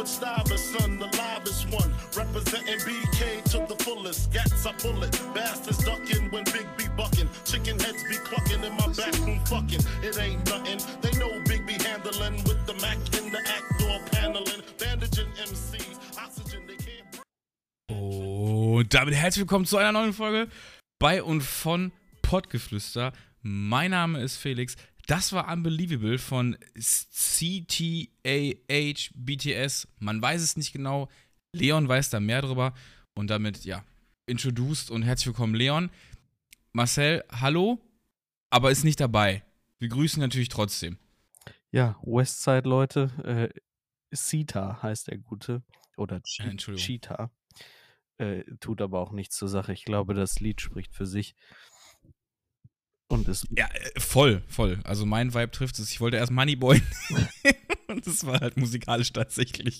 Stylus, son, the livest one. Representing BK to the fullest. Gats I pull it. Bastards ducking when Big B bucking. Chicken heads be clucking in my back room fucking. It ain't nothing. They know Big B handling with the Mac in the act door paneling. Bandaging MCs. Oxygen they can't. Und damit herzlich willkommen zu einer neuen Folge bei und von Pottgeflüster. Mein Name ist Felix. Das war Unbelievable von CTAH BTS. Man weiß es nicht genau. Leon weiß da mehr drüber. Und damit, ja, introduced und herzlich willkommen, Leon. Marcel, hallo, aber ist nicht dabei. Wir grüßen natürlich trotzdem. Ja, Westside, Leute. Sita heißt der Gute. Oder Cheetah. Tut aber auch nichts zur Sache. Ich glaube, das Lied spricht für sich. Und es Ja, voll. Also mein Vibe trifft es. Ich wollte erst Moneyboy und das war halt musikalisch tatsächlich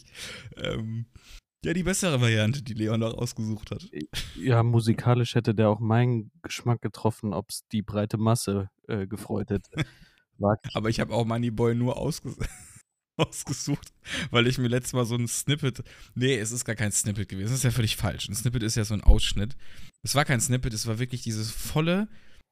die bessere Variante, die Leon auch ausgesucht hat. Ja, musikalisch hätte der auch meinen Geschmack getroffen, ob es die breite Masse gefreut hätte. Aber ich habe auch Moneyboy nur ausgesucht, weil ich mir letztes Mal so ein Snippet. Nee, es ist gar kein Snippet gewesen. Das ist ja völlig falsch. Ein Snippet ist ja so ein Ausschnitt. Es war kein Snippet, es war wirklich dieses volle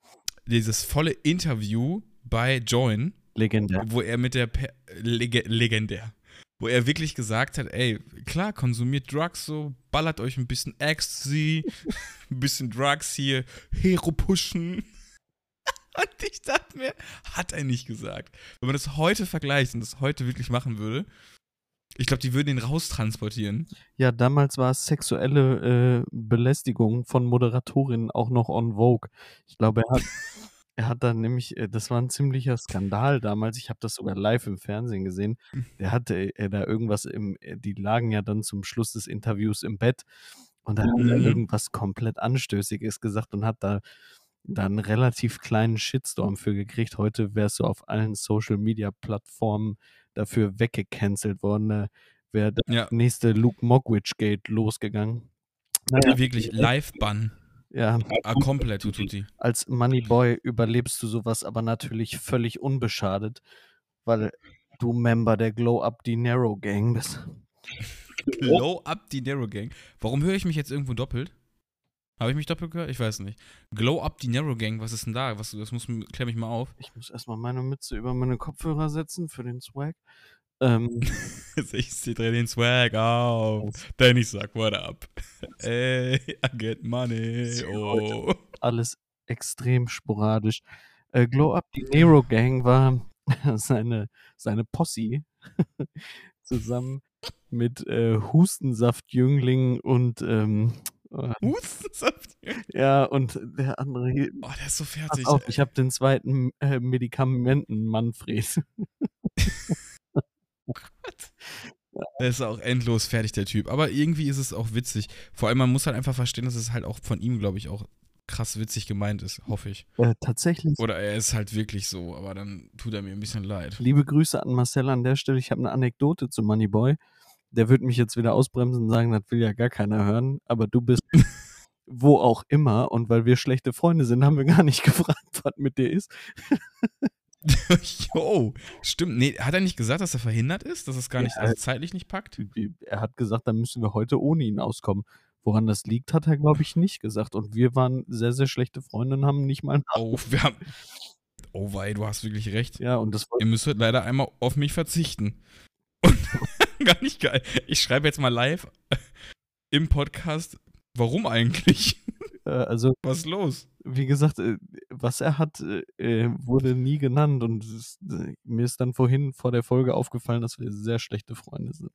Interview bei Join. Legendär. Wo er mit der legendär. Wo er wirklich gesagt hat, ey, klar, konsumiert Drugs so, ballert euch ein bisschen Ecstasy, ein bisschen Drugs hier, Hero pushen. Und ich dachte mir, hat er nicht gesagt. Wenn man das heute vergleicht und das heute wirklich machen würde, ich glaube, die würden ihn raustransportieren. Ja, damals war sexuelle Belästigung von Moderatorinnen auch noch on vogue. Ich glaube, er hat dann nämlich, das war ein ziemlicher Skandal damals, ich habe das sogar live im Fernsehen gesehen, der hatte da irgendwas die lagen ja dann zum Schluss des Interviews im Bett und dann hat er irgendwas komplett Anstößiges gesagt und hat da einen relativ kleinen Shitstorm für gekriegt. Heute wärst du auf allen Social-Media-Plattformen dafür weggecancelt worden. Wäre der nächste Luke Mockridge-Gate losgegangen. Naja, wirklich Live-Bann. Ja. Komplett, Tutti. Als Moneyboy überlebst du sowas aber natürlich völlig unbeschadet, weil du Member der Glow Up Dinero Gang bist. Glow Up Dinero Gang? Warum höre ich mich jetzt irgendwo doppelt? Habe ich mich doppelt gehört? Ich weiß nicht. Glow Up Dinero Gang, was ist denn da? Klär mich mal auf. Ich muss erstmal meine Mütze über meine Kopfhörer setzen für den Swag. Ich drehe den Swag auf. Denn ich sag, what up? Ey, I get money. Oh. Alles extrem sporadisch. Glow Up Dinero Gang war seine Posse zusammen mit Hustensaft-Jünglingen und Hustensaft? Ja, und der andere hier. Oh, der ist so fertig. Pass auf, ich habe den zweiten Medikamenten-Manfred. Der ist auch endlos fertig, der Typ. Aber irgendwie ist es auch witzig. Vor allem, man muss halt einfach verstehen, dass es halt auch von ihm, glaube ich, auch krass witzig gemeint ist, hoffe ich. Tatsächlich. Oder er ist halt wirklich so, aber dann tut er mir ein bisschen leid. Liebe Grüße an Marcel an der Stelle. Ich habe eine Anekdote zu Moneyboy. Der wird mich jetzt wieder ausbremsen und sagen, das will ja gar keiner hören. Aber du bist wo auch immer. Und weil wir schlechte Freunde sind, haben wir gar nicht gefragt, was mit dir ist. Jo, stimmt. Nee, hat er nicht gesagt, dass er verhindert ist? Dass es gar nicht, also zeitlich nicht packt? Er hat gesagt, dann müssen wir heute ohne ihn auskommen. Woran das liegt, hat er, glaube ich, nicht gesagt. Und wir waren sehr, sehr schlechte Freunde und haben nicht mal Oh, wei, du hast wirklich recht. Ja, und das Ihr müsst leider einmal auf mich verzichten. Und gar nicht geil. Ich schreibe jetzt mal live im Podcast, warum eigentlich? Also, was ist los? Wie gesagt, was er hat, wurde nie genannt und mir ist dann vorhin vor der Folge aufgefallen, dass wir sehr schlechte Freunde sind.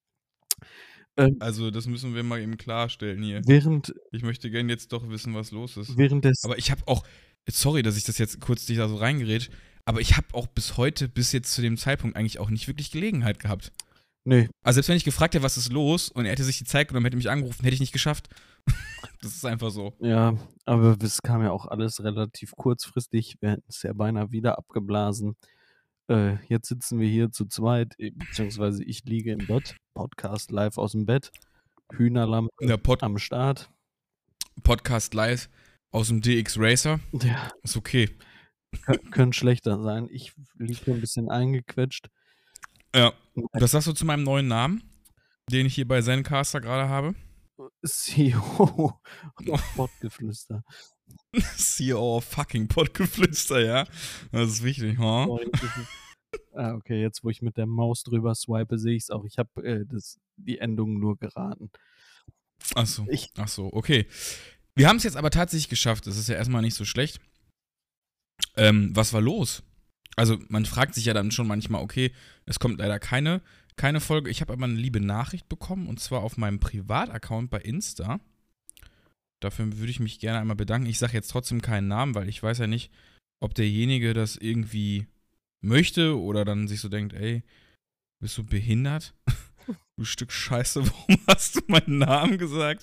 Also das müssen wir mal eben klarstellen hier. Ich möchte gerne jetzt doch wissen, was los ist. Aber ich habe auch, sorry, dass ich das jetzt kurz dich da so reingerätsch, aber ich habe auch bis jetzt zu dem Zeitpunkt eigentlich auch nicht wirklich Gelegenheit gehabt. Nee. Also selbst wenn ich gefragt hätte, was ist los und er hätte sich die Zeit genommen, hätte mich angerufen, hätte ich nicht geschafft. Das ist einfach so. Ja, aber es kam ja auch alles relativ kurzfristig. Wir hätten es ja beinahe wieder abgeblasen. Jetzt sitzen wir hier zu zweit, beziehungsweise ich liege im Bett. Podcast live aus dem Bett. Hühnerlampe am Start. Podcast live aus dem DX Racer. Ja. Ist okay. Können schlechter sein. Ich liege hier ein bisschen eingequetscht. Ja. Was sagst du zu meinem neuen Namen? den ich hier bei Zencaster gerade habe. CEO Pottgeflüster. CEO of fucking Pottgeflüster, ja. Das ist wichtig, ha? Sorry, okay, jetzt wo ich mit der Maus drüber swipe, sehe ich es auch. Ich habe die Endung nur geraten. Ach so, Ich- okay. Wir haben es jetzt aber tatsächlich geschafft. Das ist ja erstmal nicht so schlecht. Was war los? Also man fragt sich ja dann schon manchmal, okay, es kommt leider keine Folge. Ich habe aber eine liebe Nachricht bekommen und zwar auf meinem Privataccount bei Insta. Dafür würde ich mich gerne einmal bedanken. Ich sage jetzt trotzdem keinen Namen, weil ich weiß ja nicht, ob derjenige das irgendwie möchte oder dann sich so denkt, ey, bist du behindert? Du Stück Scheiße, warum hast du meinen Namen gesagt?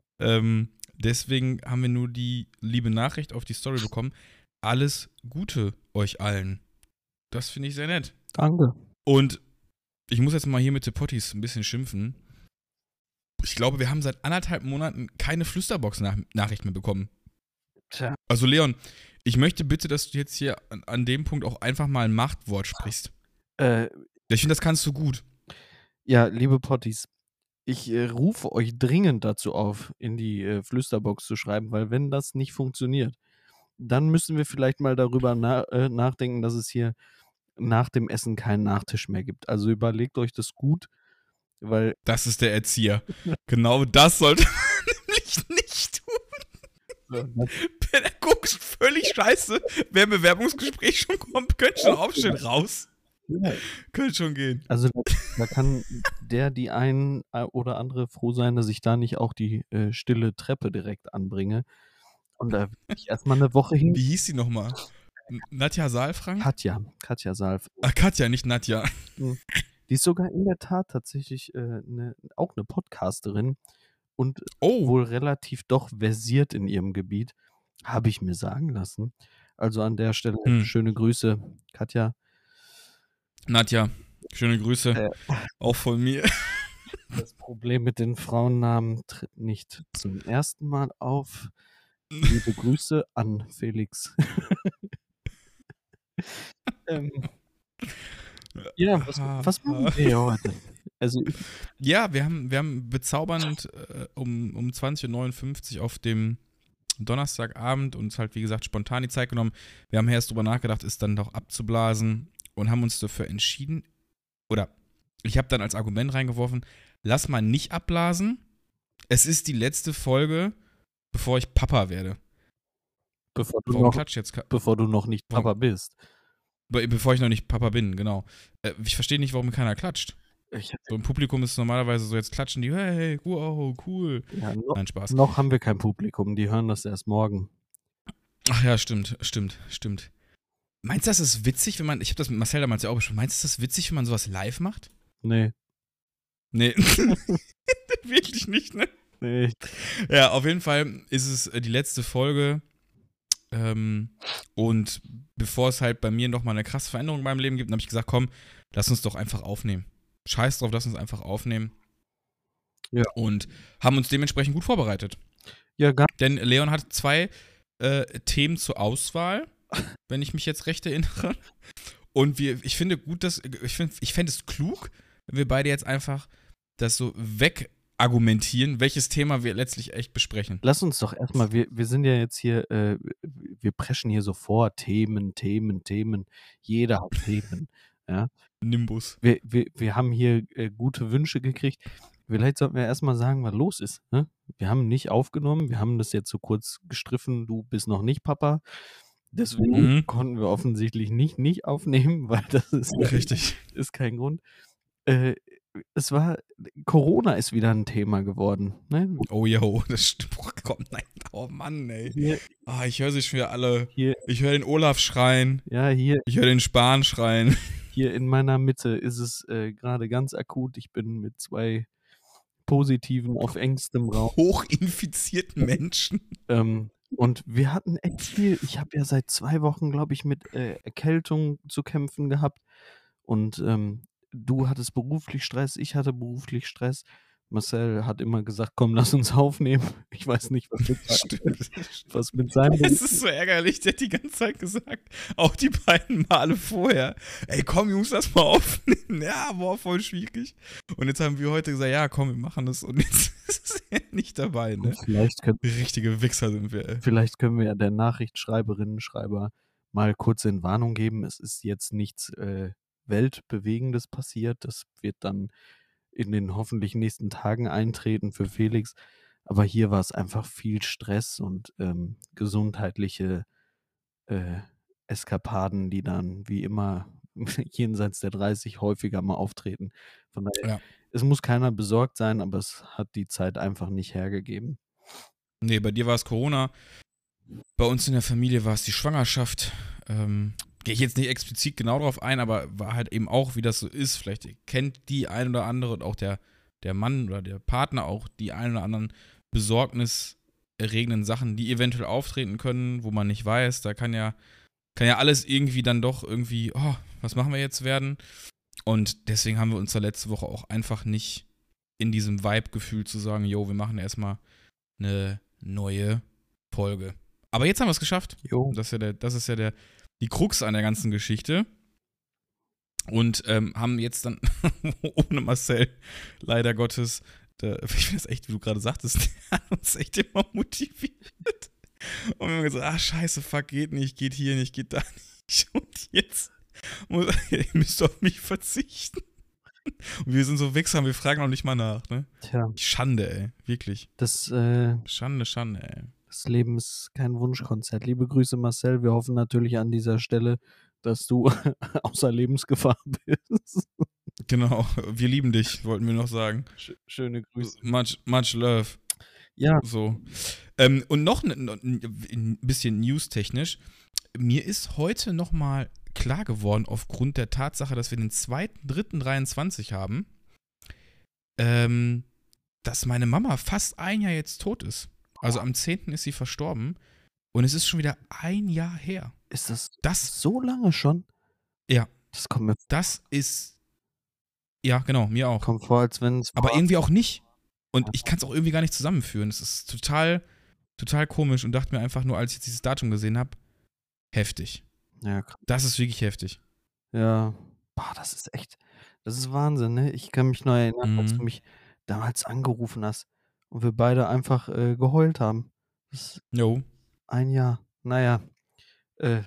Deswegen haben wir nur die liebe Nachricht auf die Story bekommen. Alles Gute euch allen. Das finde ich sehr nett. Danke. Und ich muss jetzt mal hier mit The Potties ein bisschen schimpfen. Ich glaube, wir haben seit 1,5 Monaten keine Flüsterbox-Nachricht mehr bekommen. Tja. Also Leon, ich möchte bitte, dass du jetzt hier an dem Punkt auch einfach mal ein Machtwort sprichst. Ich finde, das kannst du gut. Ja, liebe Potties, ich rufe euch dringend dazu auf, in die Flüsterbox zu schreiben, weil wenn das nicht funktioniert, dann müssen wir vielleicht mal darüber nachdenken, dass es hier nach dem Essen keinen Nachtisch mehr gibt. Also überlegt euch das gut, weil Das ist der Erzieher. Genau das sollte man nämlich nicht tun. Pädagogisch völlig scheiße. Wer im Bewerbungsgespräch schon kommt, könnte schon aufstehen, raus. Könnte schon gehen. Also da kann die ein oder andere froh sein, dass ich da nicht auch die stille Treppe direkt anbringe. Und da will ich erstmal eine Woche hin. Wie hieß sie nochmal? Nadja Saalfrank? Katja Salf. Katja, nicht Nadja. Die ist sogar in der Tat tatsächlich auch eine Podcasterin und wohl relativ doch versiert in ihrem Gebiet, habe ich mir sagen lassen. Also an der Stelle schöne Grüße, Katja. Nadja, schöne Grüße. Auch von mir. Das Problem mit den Frauennamen tritt nicht zum ersten Mal auf. Liebe Grüße an Felix. Ja, was machen wir hier heute? Also ja, wir haben bezaubernd um 20:59 Uhr auf dem Donnerstagabend uns halt, wie gesagt, spontan die Zeit genommen. Wir haben erst drüber nachgedacht, es dann doch abzublasen und haben uns dafür entschieden, oder ich habe dann als Argument reingeworfen, lass mal nicht abblasen. Es ist die letzte Folge, bevor ich Papa werde. Bevor du noch nicht Papa bist. Bevor ich noch nicht Papa bin, genau. Ich verstehe nicht, warum keiner klatscht. So im Publikum ist es normalerweise so, jetzt klatschen die, hey, wow, cool. Ja, Nein, Spaß. Noch haben wir kein Publikum, die hören das erst morgen. Ach ja, stimmt. Meinst du, das ist witzig, wenn man, ich habe das mit Marcel damals ja auch besprochen, meinst du, das ist witzig, wenn man sowas live macht? Nee. Wirklich nicht, ne? Nee. Ja, auf jeden Fall ist es die letzte Folge. Und bevor es halt bei mir nochmal eine krasse Veränderung in meinem Leben gibt, habe ich gesagt, komm, lass uns doch einfach aufnehmen. Scheiß drauf, lass uns einfach aufnehmen. Ja. Und haben uns dementsprechend gut vorbereitet. Ja, Denn Leon hat 2 Themen zur Auswahl, wenn ich mich jetzt recht erinnere. Und ich finde gut, ich fände es klug, wenn wir beide jetzt einfach das so wegargumentieren, welches Thema wir letztlich echt besprechen. Lass uns doch erstmal, wir sind ja jetzt hier, wir preschen hier so vor, Themen. Jeder hat Themen. Ja. Nimbus. Wir haben hier gute Wünsche gekriegt. Vielleicht sollten wir erstmal sagen, was los ist. Ne? Wir haben nicht aufgenommen, wir haben das jetzt so kurz gestriffen, du bist noch nicht Papa. Deswegen konnten wir offensichtlich nicht aufnehmen, weil das ist richtig. Ist kein Grund. Corona ist wieder ein Thema geworden. Ne? Oh, yo, das stimmt. Oh Mann, ey. Ich höre sie schon wieder alle. Ich höre den Olaf schreien. Ja, hier. Ich höre den Spahn schreien. Hier in meiner Mitte ist es gerade ganz akut. Ich bin mit 2 Positiven auf engstem Raum. Hochinfizierten Menschen. Und wir hatten echt viel. Ich habe ja seit 2 Wochen, glaube ich, mit Erkältung zu kämpfen gehabt. Und du hattest beruflich Stress, ich hatte beruflich Stress. Marcel hat immer gesagt: „Komm, lass uns aufnehmen." Ich weiß nicht, Stimmt. was mit seinem Es ist so ärgerlich, der hat die ganze Zeit gesagt, auch die beiden Male vorher, ey, komm, Jungs, lass mal aufnehmen. Ja, war voll schwierig. Und jetzt haben wir heute gesagt, ja, komm, wir machen das. Und jetzt ist er nicht dabei, ne? Richtige Wichser sind wir, ey. Vielleicht können wir ja der Nachrichtschreiberinnen-Schreiber mal kurz in Warnung geben. Es ist jetzt nichts Weltbewegendes passiert. Das wird dann in den hoffentlich nächsten Tagen eintreten für Felix. Aber hier war es einfach viel Stress und gesundheitliche Eskapaden, die dann wie immer jenseits der 30 häufiger mal auftreten. Von daher, Ja. es muss keiner besorgt sein, aber es hat die Zeit einfach nicht hergegeben. Nee, bei dir war es Corona. Bei uns in der Familie war es die Schwangerschaft. Gehe ich jetzt nicht explizit genau drauf ein, aber war halt eben auch, wie das so ist. Vielleicht kennt die ein oder andere und auch der Mann oder der Partner auch die ein oder anderen besorgniserregenden Sachen, die eventuell auftreten können, wo man nicht weiß. Da kann ja alles irgendwie dann doch irgendwie, oh, was machen wir jetzt werden? Und deswegen haben wir uns da letzte Woche auch einfach nicht in diesem Vibe gefühlt zu sagen, yo, wir machen erstmal eine neue Folge. Aber jetzt haben wir es geschafft. Jo. Das ist ja die Krux an der ganzen Geschichte. Und haben jetzt dann ohne Marcel, leider Gottes, ich finde das echt, wie du gerade sagtest, der hat uns echt immer motiviert. Und wir haben gesagt, ach scheiße, fuck, geht nicht, geht hier nicht, geht da nicht. Und jetzt ihr müsst auf mich verzichten. Und wir sind so Wichser, wir fragen noch nicht mal nach, ne? Tja. Schande, ey, wirklich. Schande, ey. Das Leben ist kein Wunschkonzert. Liebe Grüße, Marcel. Wir hoffen natürlich an dieser Stelle, dass du außer Lebensgefahr bist. Genau, wir lieben dich, wollten wir noch sagen. Schöne Grüße. Much love. Ja. So. Und noch ein bisschen newstechnisch. Mir ist heute nochmal klar geworden, aufgrund der Tatsache, dass wir den 2.3.23 haben, dass meine Mama fast ein Jahr jetzt tot ist. Also am 10. ist sie verstorben und es ist schon wieder ein Jahr her. Ist das so lange schon? Ja. Das kommt mir Das ist, ja genau, mir auch. Kommt vor, als wenn es... Aber irgendwie auch nicht. Und ich kann es auch irgendwie gar nicht zusammenführen. Es ist total, total komisch und dachte mir einfach nur, als ich jetzt dieses Datum gesehen habe, heftig. Ja, krass. Das ist wirklich heftig. Ja. Boah, das ist Wahnsinn, ne? Ich kann mich noch erinnern, als du mich damals angerufen hast und wir beide einfach geheult haben. Jo. Ein Jahr. Naja, du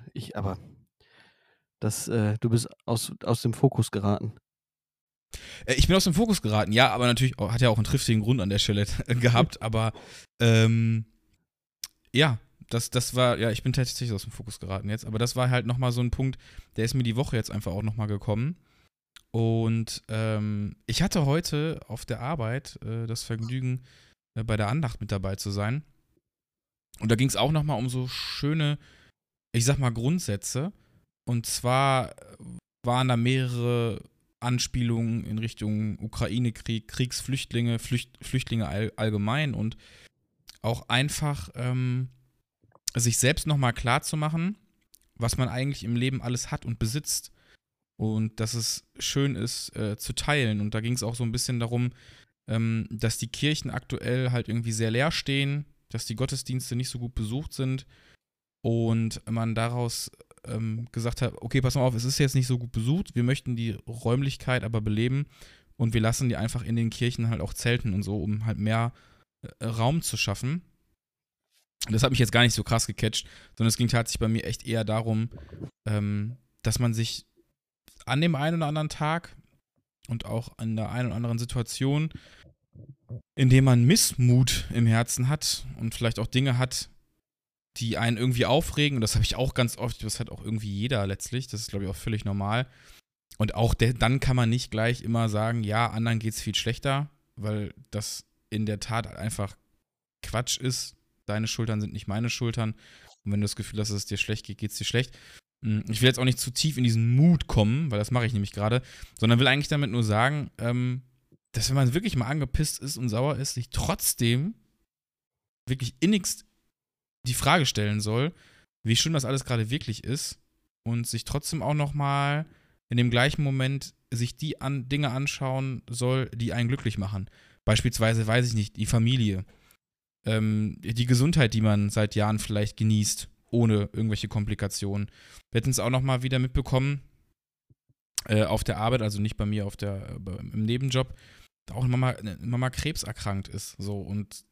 bist aus dem Fokus geraten. Ich bin aus dem Fokus geraten, ja, aber natürlich hat ja auch einen triftigen Grund an der Stelle gehabt, aber ja, das war, ja, ich bin tatsächlich aus dem Fokus geraten jetzt, aber das war halt nochmal so ein Punkt, der ist mir die Woche jetzt einfach auch nochmal gekommen. Und ich hatte heute auf der Arbeit das Vergnügen, bei der Andacht mit dabei zu sein. Und da ging es auch nochmal um so schöne, ich sag mal, Grundsätze. Und zwar waren da mehrere Anspielungen in Richtung Ukraine-Krieg, Kriegsflüchtlinge, Flüchtlinge allgemein und auch einfach sich selbst nochmal klar zu machen, was man eigentlich im Leben alles hat und besitzt. Und dass es schön ist, zu teilen. Und da ging es auch so ein bisschen darum, dass die Kirchen aktuell halt irgendwie sehr leer stehen, dass die Gottesdienste nicht so gut besucht sind und man daraus gesagt hat, okay, pass mal auf, es ist jetzt nicht so gut besucht, wir möchten die Räumlichkeit aber beleben und wir lassen die einfach in den Kirchen halt auch zelten und so, um halt mehr Raum zu schaffen. Das hat mich jetzt gar nicht so krass gecatcht, sondern es ging tatsächlich bei mir echt eher darum, dass man sich an dem einen oder anderen Tag und auch an der einen oder anderen Situation, in dem man Missmut im Herzen hat und vielleicht auch Dinge hat, die einen irgendwie aufregen, und das habe ich auch ganz oft, das hat auch irgendwie jeder letztlich, das ist, glaube ich, auch völlig normal. Und auch dann kann man nicht gleich immer sagen, ja, anderen geht es viel schlechter, weil das in der Tat einfach Quatsch ist. Deine Schultern sind nicht meine Schultern. Und wenn du das Gefühl hast, dass es dir schlecht geht, geht es dir schlecht. Ich will jetzt auch nicht zu tief in diesen Mut kommen, weil das mache ich nämlich gerade, sondern will eigentlich damit nur sagen, dass wenn man wirklich mal angepisst ist und sauer ist, sich trotzdem wirklich innigst die Frage stellen soll, wie schön das alles gerade wirklich ist und sich trotzdem auch nochmal in dem gleichen Moment sich die Dinge anschauen soll, die einen glücklich machen. Beispielsweise, weiß ich nicht, die Familie, die Gesundheit, die man seit Jahren vielleicht genießt, ohne irgendwelche Komplikationen. Wir hätten es auch nochmal wieder mitbekommen, auf der Arbeit, also nicht bei mir im Nebenjob, auch Mama krebserkrankt ist. So, und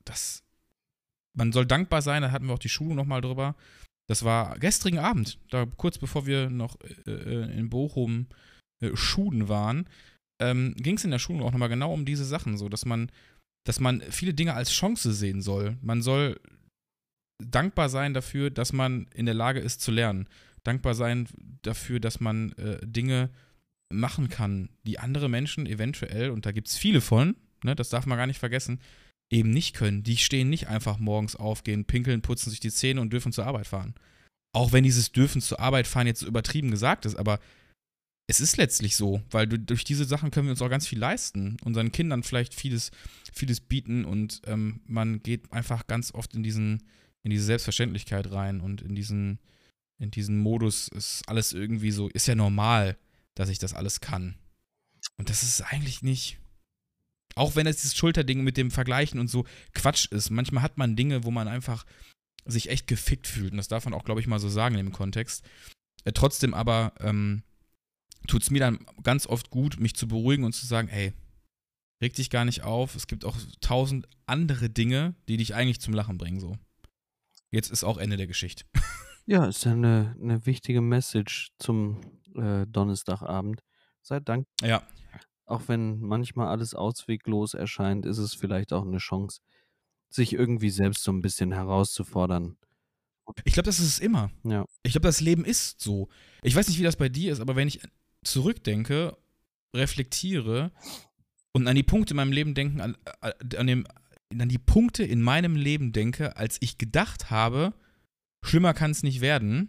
man soll dankbar sein, da hatten wir auch die Schulung nochmal drüber. Das war gestrigen Abend, da kurz bevor wir noch in Bochum Schuden waren, ging es in der Schulung auch nochmal genau um diese Sachen, so, dass man viele Dinge als Chance sehen soll. Man soll dankbar sein dafür, dass man in der Lage ist zu lernen. Dankbar sein dafür, dass man Dinge machen kann, die andere Menschen eventuell, und da gibt es viele von, ne, das darf man gar nicht vergessen, eben nicht können. Die stehen nicht einfach morgens auf, gehen pinkeln, putzen sich die Zähne und dürfen zur Arbeit fahren. Auch wenn dieses dürfen zur Arbeit fahren jetzt so übertrieben gesagt ist, aber es ist letztlich so, weil durch diese Sachen können wir uns auch ganz viel leisten, unseren Kindern vielleicht vieles bieten und man geht einfach ganz oft in diese Selbstverständlichkeit rein und in diesen Modus ist alles irgendwie so, ist ja normal, dass ich das alles kann. Und das ist eigentlich nicht, auch wenn es dieses Schulterding mit dem Vergleichen und so Quatsch ist, manchmal hat man Dinge, wo man einfach sich echt gefickt fühlt und das darf man auch, glaube ich, mal so sagen in dem Kontext. Trotzdem aber tut es mir dann ganz oft gut, mich zu beruhigen und zu sagen, ey, reg dich gar nicht auf, es gibt auch 1000 andere Dinge, die dich eigentlich zum Lachen bringen, so. Jetzt ist auch Ende der Geschichte. Ja, ist ja eine wichtige Message zum Donnerstagabend. Seid dankbar. Ja. Auch wenn manchmal alles ausweglos erscheint, ist es vielleicht auch eine Chance, sich irgendwie selbst so ein bisschen herauszufordern. Ich glaube, das ist es immer. Ja. Ich glaube, das Leben ist so. Ich weiß nicht, wie das bei dir ist, aber wenn ich zurückdenke, reflektiere und an die Punkte in meinem Leben denke, an die Punkte in meinem Leben denke, als ich gedacht habe, schlimmer kann es nicht werden,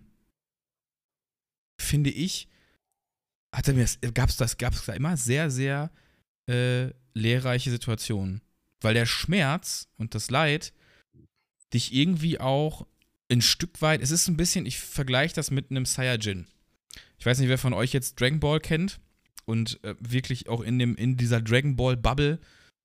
finde ich, gab es da immer sehr, sehr lehrreiche Situationen. Weil der Schmerz und das Leid dich irgendwie auch ein Stück weit, es ist ein bisschen, ich vergleiche das mit einem Saiyajin. Ich weiß nicht, wer von euch jetzt Dragon Ball kennt und wirklich auch in dieser Dragon Ball Bubble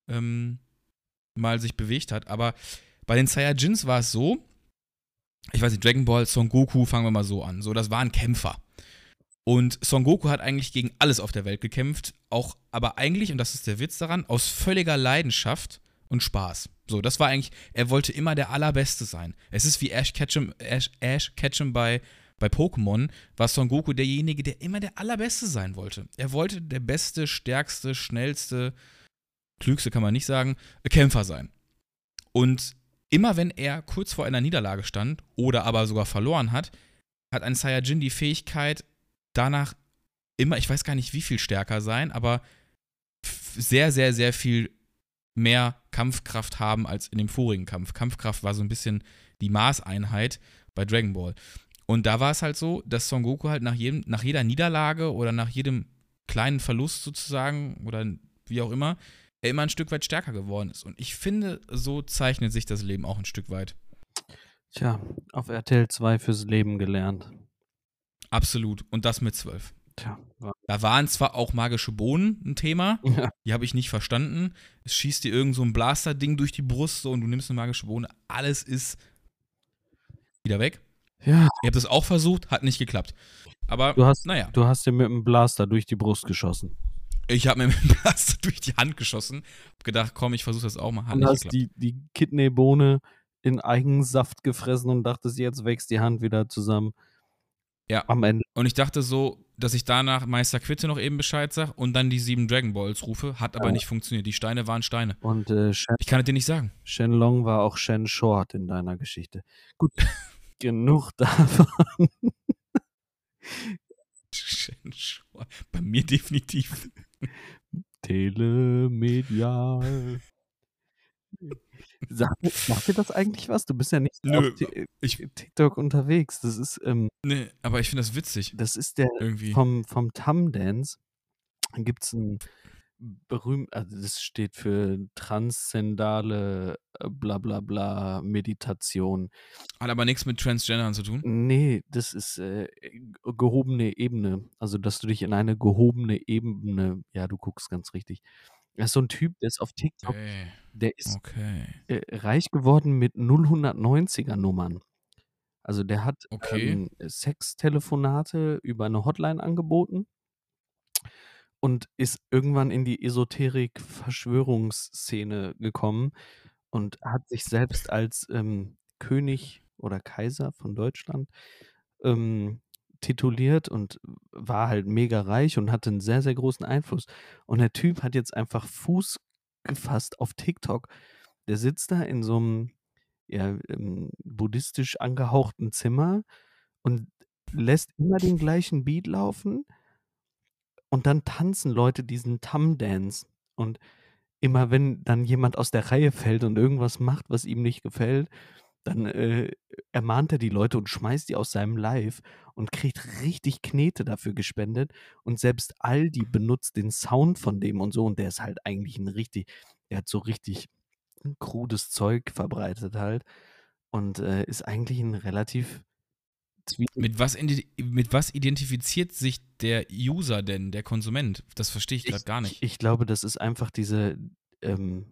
mal sich bewegt hat, aber bei den Saiyajins war es so, ich weiß nicht, Dragon Ball, Son Goku, fangen wir mal so an, so, das war ein Kämpfer. Und Son Goku hat eigentlich gegen alles auf der Welt gekämpft, auch aber eigentlich, und das ist der Witz daran, aus völliger Leidenschaft und Spaß. So, das war eigentlich, er wollte immer der Allerbeste sein. Es ist wie Ash Ketchum bei Pokémon, war Son Goku derjenige, der immer der Allerbeste sein wollte. Er wollte der beste, stärkste, schnellste, klügste kann man nicht sagen, Kämpfer sein. Und immer wenn er kurz vor einer Niederlage stand oder aber sogar verloren hat ein Saiyajin die Fähigkeit, danach immer, ich weiß gar nicht wie viel stärker sein, aber sehr, sehr, sehr viel mehr Kampfkraft haben als in dem vorigen Kampf. Kampfkraft war so ein bisschen die Maßeinheit bei Dragon Ball. Und da war es halt so, dass Son Goku halt nach jeder Niederlage oder nach jedem kleinen Verlust sozusagen oder wie auch immer, er immer ein Stück weit stärker geworden ist. Und ich finde, so zeichnet sich das Leben auch ein Stück weit. Tja, auf RTL 2 fürs Leben gelernt. Absolut. Und das mit 12. Tja. Da waren zwar auch magische Bohnen ein Thema, Ja. die habe ich nicht verstanden. Es schießt dir irgend so ein Blaster-Ding durch die Brust so, und du nimmst eine magische Bohne. Alles ist wieder weg. Ja. Ich habe das auch versucht, hat nicht geklappt. Aber, Du hast dir mit einem Blaster durch die Brust geschossen. Ich habe mir mit dem Blaster durch die Hand geschossen. Hab gedacht, komm, ich versuche das auch mal. Hat Und nicht hast geklappt. die Kidneybohne in Eigensaft gefressen und dachtest, jetzt wächst die Hand wieder zusammen. Ja. Am Ende. Und ich dachte so, dass ich danach Meister Quitte noch eben Bescheid sage und dann die 7 Dragon Balls rufe. Hat aber nicht funktioniert. Die Steine waren Steine. Und Ich kann es dir nicht sagen. Shenlong war auch Shen Short in deiner Geschichte. Gut, genug davon. Bei mir definitiv. Telemedial. Sagt dir das eigentlich was? Du bist ja nicht so Nö, auf TikTok unterwegs. Das ist, Nee, aber ich finde das witzig. das ist der Irgendwie. vom Tum Dance. Gibt es berühmt, also das steht für transzendale bla bla bla Meditation. Hat aber nichts mit Transgendern zu tun. Nee, das ist gehobene Ebene. Also, dass du dich in eine gehobene Ebene, ja, du guckst ganz richtig. Da ist so ein Typ, der ist auf TikTok, Okay. der ist Okay. reich geworden mit 0190er Nummern. Also, der hat Okay. Sextelefonate über eine Hotline angeboten und ist irgendwann in die Esoterik-Verschwörungsszene gekommen und hat sich selbst als König oder Kaiser von Deutschland ähm, tituliert und war halt mega reich und hatte einen sehr, sehr großen Einfluss. Und der Typ hat jetzt einfach Fuß gefasst auf TikTok. Der sitzt da in so einem, ja, buddhistisch angehauchten Zimmer und lässt immer den gleichen Beat laufen und dann tanzen Leute diesen Tam-Dance. Und immer wenn dann jemand aus der Reihe fällt und irgendwas macht, was ihm nicht gefällt, dann ermahnt er die Leute und schmeißt die aus seinem Live und kriegt richtig Knete dafür gespendet. Und selbst Aldi benutzt den Sound von dem und so. Und der ist halt eigentlich der hat so richtig krudes Zeug verbreitet halt. Und ist eigentlich ein relativ zwie Mit was identifiziert sich der User denn, der Konsument? Das verstehe ich ich gerade gar ich nicht. ich glaube, das ist einfach ähm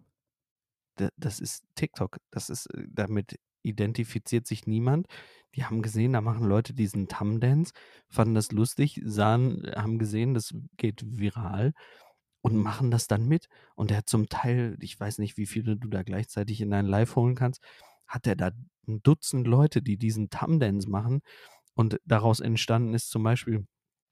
das ist TikTok. Damit identifiziert sich niemand. Die haben gesehen, da machen Leute diesen Tam-Dance, fanden das lustig, haben gesehen, das geht viral und machen das dann mit. Und der hat zum Teil, ich weiß nicht, wie viele du da gleichzeitig in dein Live holen kannst, hat er da 'n Dutzend Leute, die diesen Tam-Dance machen. Und daraus entstanden ist zum Beispiel,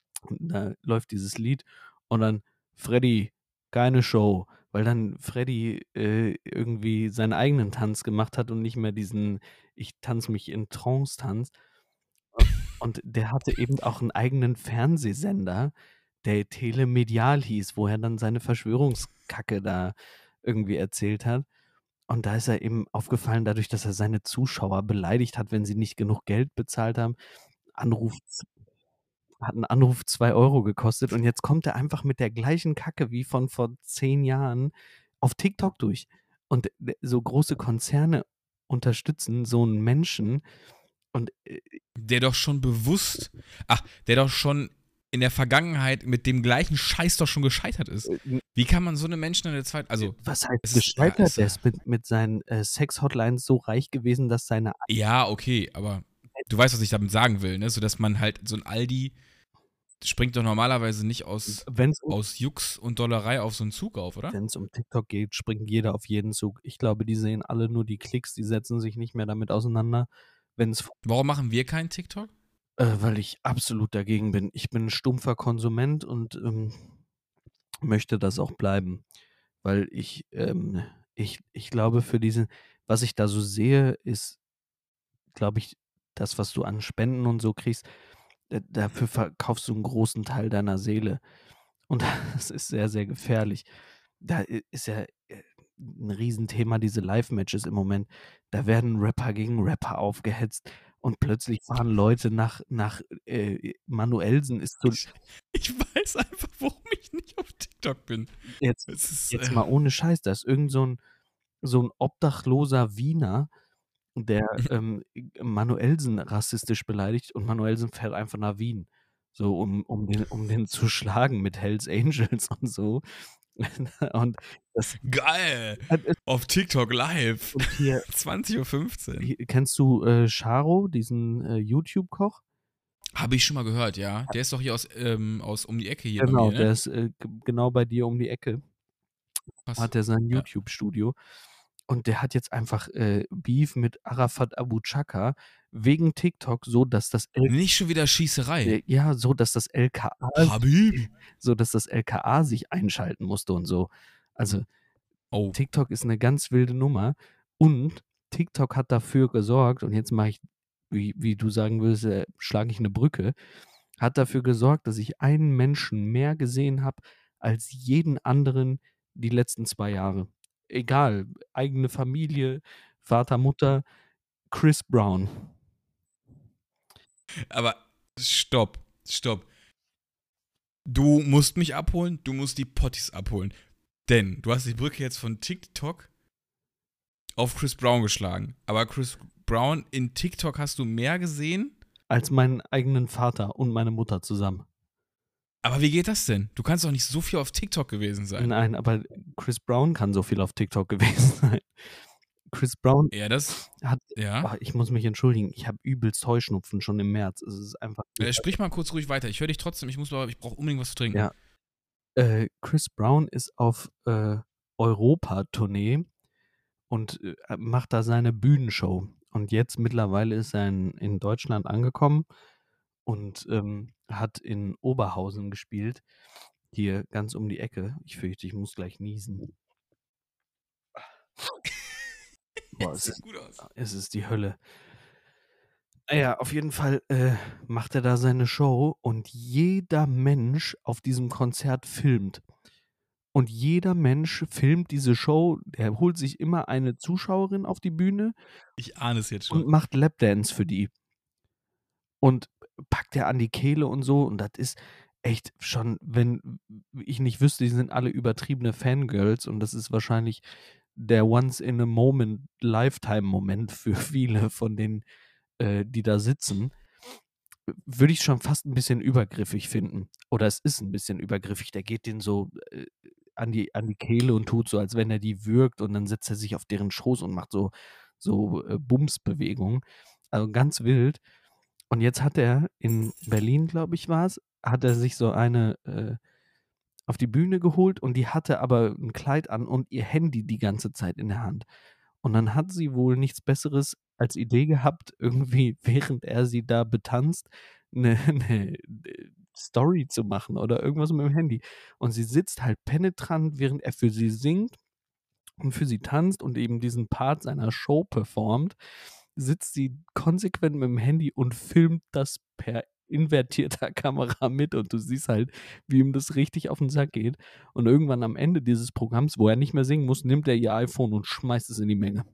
da läuft dieses Lied und dann: „Freddy, keine Show", weil dann Freddy irgendwie seinen eigenen Tanz gemacht hat und nicht mehr diesen „Ich tanze mich in Trance"-Tanz. Und der hatte eben auch 'n eigenen Fernsehsender, der Telemedial hieß, wo er dann seine Verschwörungskacke da irgendwie erzählt hat. Und da ist er eben aufgefallen, dadurch, dass er seine Zuschauer beleidigt hat, wenn sie nicht genug Geld bezahlt haben. Anruf Hat 'n Anruf 2 € gekostet und jetzt kommt er einfach mit der gleichen Kacke wie von vor 10 Jahren auf TikTok durch. Und so große Konzerne unterstützen so 'n Menschen und Der doch schon bewusst, der doch schon in der Vergangenheit mit dem gleichen Scheiß doch schon gescheitert ist. n Wie kann man so eine Menschen in der zweiten, also, was heißt es ist, ja, gescheitert? Der ist mit seinen Sex-Hotlines so reich gewesen, dass seine ja, okay, aber du weißt, was ich damit sagen will, ne? So, dass man halt so ein Aldi springt doch normalerweise nicht wenn's um aus Jux und Dollerei auf so einen Zug auf, oder? wenn's um TikTok geht, springt jeder auf jeden Zug. Ich glaube, die sehen alle nur die Klicks, die setzen sich nicht mehr damit auseinander. Wenn's Warum machen wir keinen TikTok? Weil ich absolut dagegen bin. Ich bin 'n stumpfer Konsument und möchte das auch bleiben, weil ich glaube, für diesen was ich da so sehe, ist, glaube ich, das, was du an Spenden und so kriegst, dafür verkaufst du 'n großen Teil deiner Seele. Und das ist sehr, sehr gefährlich. Da ist ja 'n Riesenthema diese Live-Matches im Moment. Da werden Rapper gegen Rapper aufgehetzt und plötzlich fahren Leute Manuelsen ist so Ich weiß einfach, warum ich nicht auf TikTok bin. jetzt Es ist, jetzt mal ohne Scheiß, da ist irgend so 'n obdachloser Wiener, der Manuelsen rassistisch beleidigt und Manuelsen fährt einfach nach Wien, so um den zu schlagen mit Hells Angels und so. Und das geil! ist Auf TikTok live. und hier 20:15 Uhr. kennst du Charo, diesen YouTube-Koch? Habe ich schon mal gehört, ja. Der ist doch hier aus um die Ecke hier bei Genau, mir, der ne? ist genau bei dir um die Ecke, Krass. hat er sein Ja. YouTube-Studio. Und der hat jetzt einfach Beef mit Arafat Abu Chaka wegen TikTok, Nicht schon wieder Schießerei. Ja, so dass das LKA Habibi. so dass das LKA sich einschalten musste und so. Also, Oh. TikTok ist 'ne ganz wilde Nummer und TikTok hat dafür gesorgt und jetzt mache ich, wie du sagen würdest, schlage ich 'ne Brücke, hat dafür gesorgt, dass ich einen Menschen mehr gesehen habe als jeden anderen die letzten 2 Jahre. Egal, eigene Familie, Vater, Mutter, Chris Brown. Aber stopp, stopp. Du musst mich abholen, du musst die Potties abholen. Denn du hast die Brücke jetzt von TikTok auf Chris Brown geschlagen. Aber Chris Brown in TikTok hast du mehr gesehen. Als meinen eigenen Vater und meine Mutter zusammen. Aber wie geht das denn? Du kannst doch nicht so viel auf TikTok gewesen sein. Nein, aber Chris Brown kann so viel auf TikTok gewesen sein. Chris Brown Ja, das. hat. Ja. Oh, ich muss mich entschuldigen, ich habe übelst Heuschnupfen schon im März. Es ist einfach. Sprich mal kurz ruhig weiter. Ich höre dich trotzdem. Ich brauche unbedingt was zu trinken. Ja. Chris Brown ist auf Europa-Tournee und macht da seine Bühnenshow. Und jetzt mittlerweile ist er in Deutschland angekommen und hat in Oberhausen gespielt. Hier ganz um die Ecke. Ich fürchte, ich muss gleich niesen. Boah, es Sieht ist, gut aus. es ist die Hölle. Naja, auf jeden Fall macht er da seine Show und jeder Mensch auf diesem Konzert filmt. Und jeder Mensch filmt diese Show, der holt sich immer eine Zuschauerin auf die Bühne Ich ahne es jetzt und schon. macht Lapdance für die. Und packt er an die Kehle und so. Und das ist echt schon, wenn ich nicht wüsste, die sind alle übertriebene Fangirls und das ist wahrscheinlich der Once-in-a-Moment-Lifetime-Moment für viele von denen, die da sitzen, würde ich schon fast ein bisschen übergriffig finden. Oder es ist ein bisschen übergriffig. Der geht denen so an die Kehle und tut so, als wenn er die würgt und dann setzt er sich auf deren Schoß und macht so Bumsbewegungen. Also ganz wild. Und jetzt hat er in Berlin, glaube ich, war es, hat er sich so eine auf die Bühne geholt und die hatte aber ein Kleid an und ihr Handy die ganze Zeit in der Hand. Und dann hat sie wohl nichts Besseres als Idee gehabt, irgendwie, während er sie da betanzt, eine Story zu machen oder irgendwas mit dem Handy. Und sie sitzt halt penetrant, während er für sie singt und für sie tanzt und eben diesen Part seiner Show performt, sitzt sie konsequent mit dem Handy und filmt das per invertierter Kamera mit und du siehst halt, wie ihm das richtig auf den Sack geht. Und irgendwann am Ende dieses Programms, wo er nicht mehr singen muss, nimmt er ihr iPhone und schmeißt es in die Menge.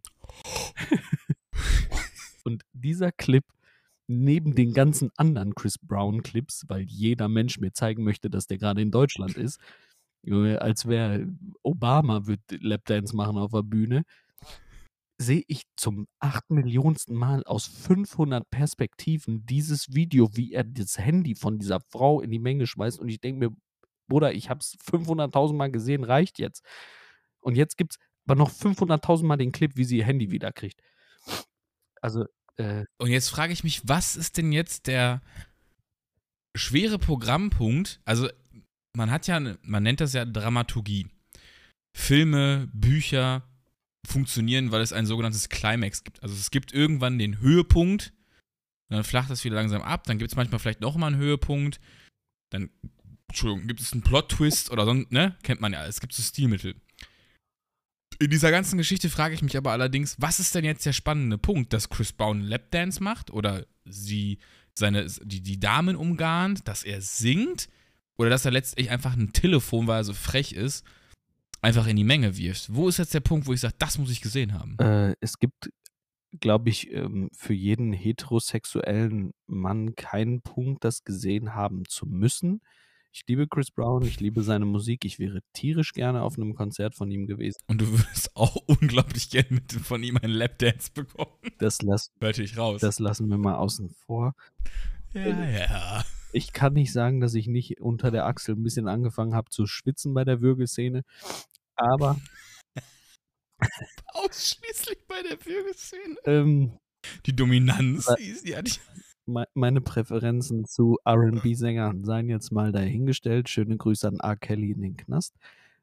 Und dieser Clip, neben den ganzen anderen Chris Brown-Clips, weil jeder Mensch mir zeigen möchte, dass der gerade in Deutschland ist, als wäre Obama wird Lapdance machen auf der Bühne, sehe ich zum 8 Millionsten Mal aus 500 Perspektiven dieses Video, wie er das Handy von dieser Frau in die Menge schmeißt und ich denke mir, Bruder, ich habe es 500.000 Mal gesehen, reicht jetzt. Und jetzt gibt es aber noch 500.000 Mal den Clip, wie sie ihr Handy wiederkriegt. Also, Und jetzt frage ich mich, was ist denn jetzt der schwere Programmpunkt? Also, man nennt das ja Dramaturgie. Filme, Bücher funktionieren, weil es ein sogenanntes Climax gibt. Also es gibt irgendwann den Höhepunkt, dann flacht das wieder langsam ab, dann gibt es manchmal vielleicht nochmal einen Höhepunkt, dann, gibt es einen Plot-Twist oder so, ne? Kennt man ja, es gibt so Stilmittel. In dieser ganzen Geschichte frage ich mich aber allerdings, was ist denn jetzt der spannende Punkt, dass Chris Brown Lapdance macht oder die Damen umgarnt, dass er singt oder dass er letztlich einfach ein Telefon, weil er so frech ist, einfach in die Menge wirft. Wo ist jetzt der Punkt, wo ich sage, das muss ich gesehen haben? Es gibt, glaube ich, für jeden heterosexuellen Mann keinen Punkt, das gesehen haben zu müssen. Ich liebe Chris Brown, ich liebe seine Musik, ich wäre tierisch gerne auf einem Konzert von ihm gewesen. Und du würdest auch unglaublich gerne von ihm einen Lapdance bekommen. Hörte ich raus. Das lassen wir mal außen vor. Ja. Ich kann nicht sagen, dass ich nicht unter der Achsel ein bisschen angefangen habe zu schwitzen bei der Würgeszene, aber ausschließlich bei der Würgeszene. Die Dominanz, die hatte ich. Meine Präferenzen zu R&B-Sängern seien jetzt mal dahingestellt. Schöne Grüße an R. Kelly in den Knast.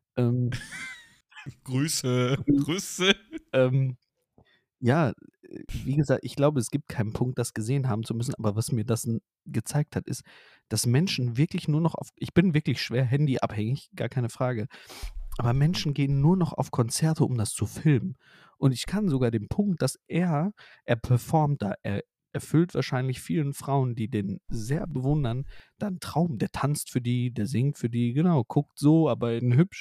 Grüße. Ja, wie gesagt, ich glaube, es gibt keinen Punkt, das gesehen haben zu müssen, aber was mir das gezeigt hat, ist, dass Menschen wirklich nur noch ich bin wirklich schwer handyabhängig, gar keine Frage, aber Menschen gehen nur noch auf Konzerte, um das zu filmen. Und ich kann sogar den Punkt, dass er performt da, er erfüllt wahrscheinlich vielen Frauen, die den sehr bewundern, dann Traum, der tanzt für die, der singt für die, genau, guckt so, aber in hübsch.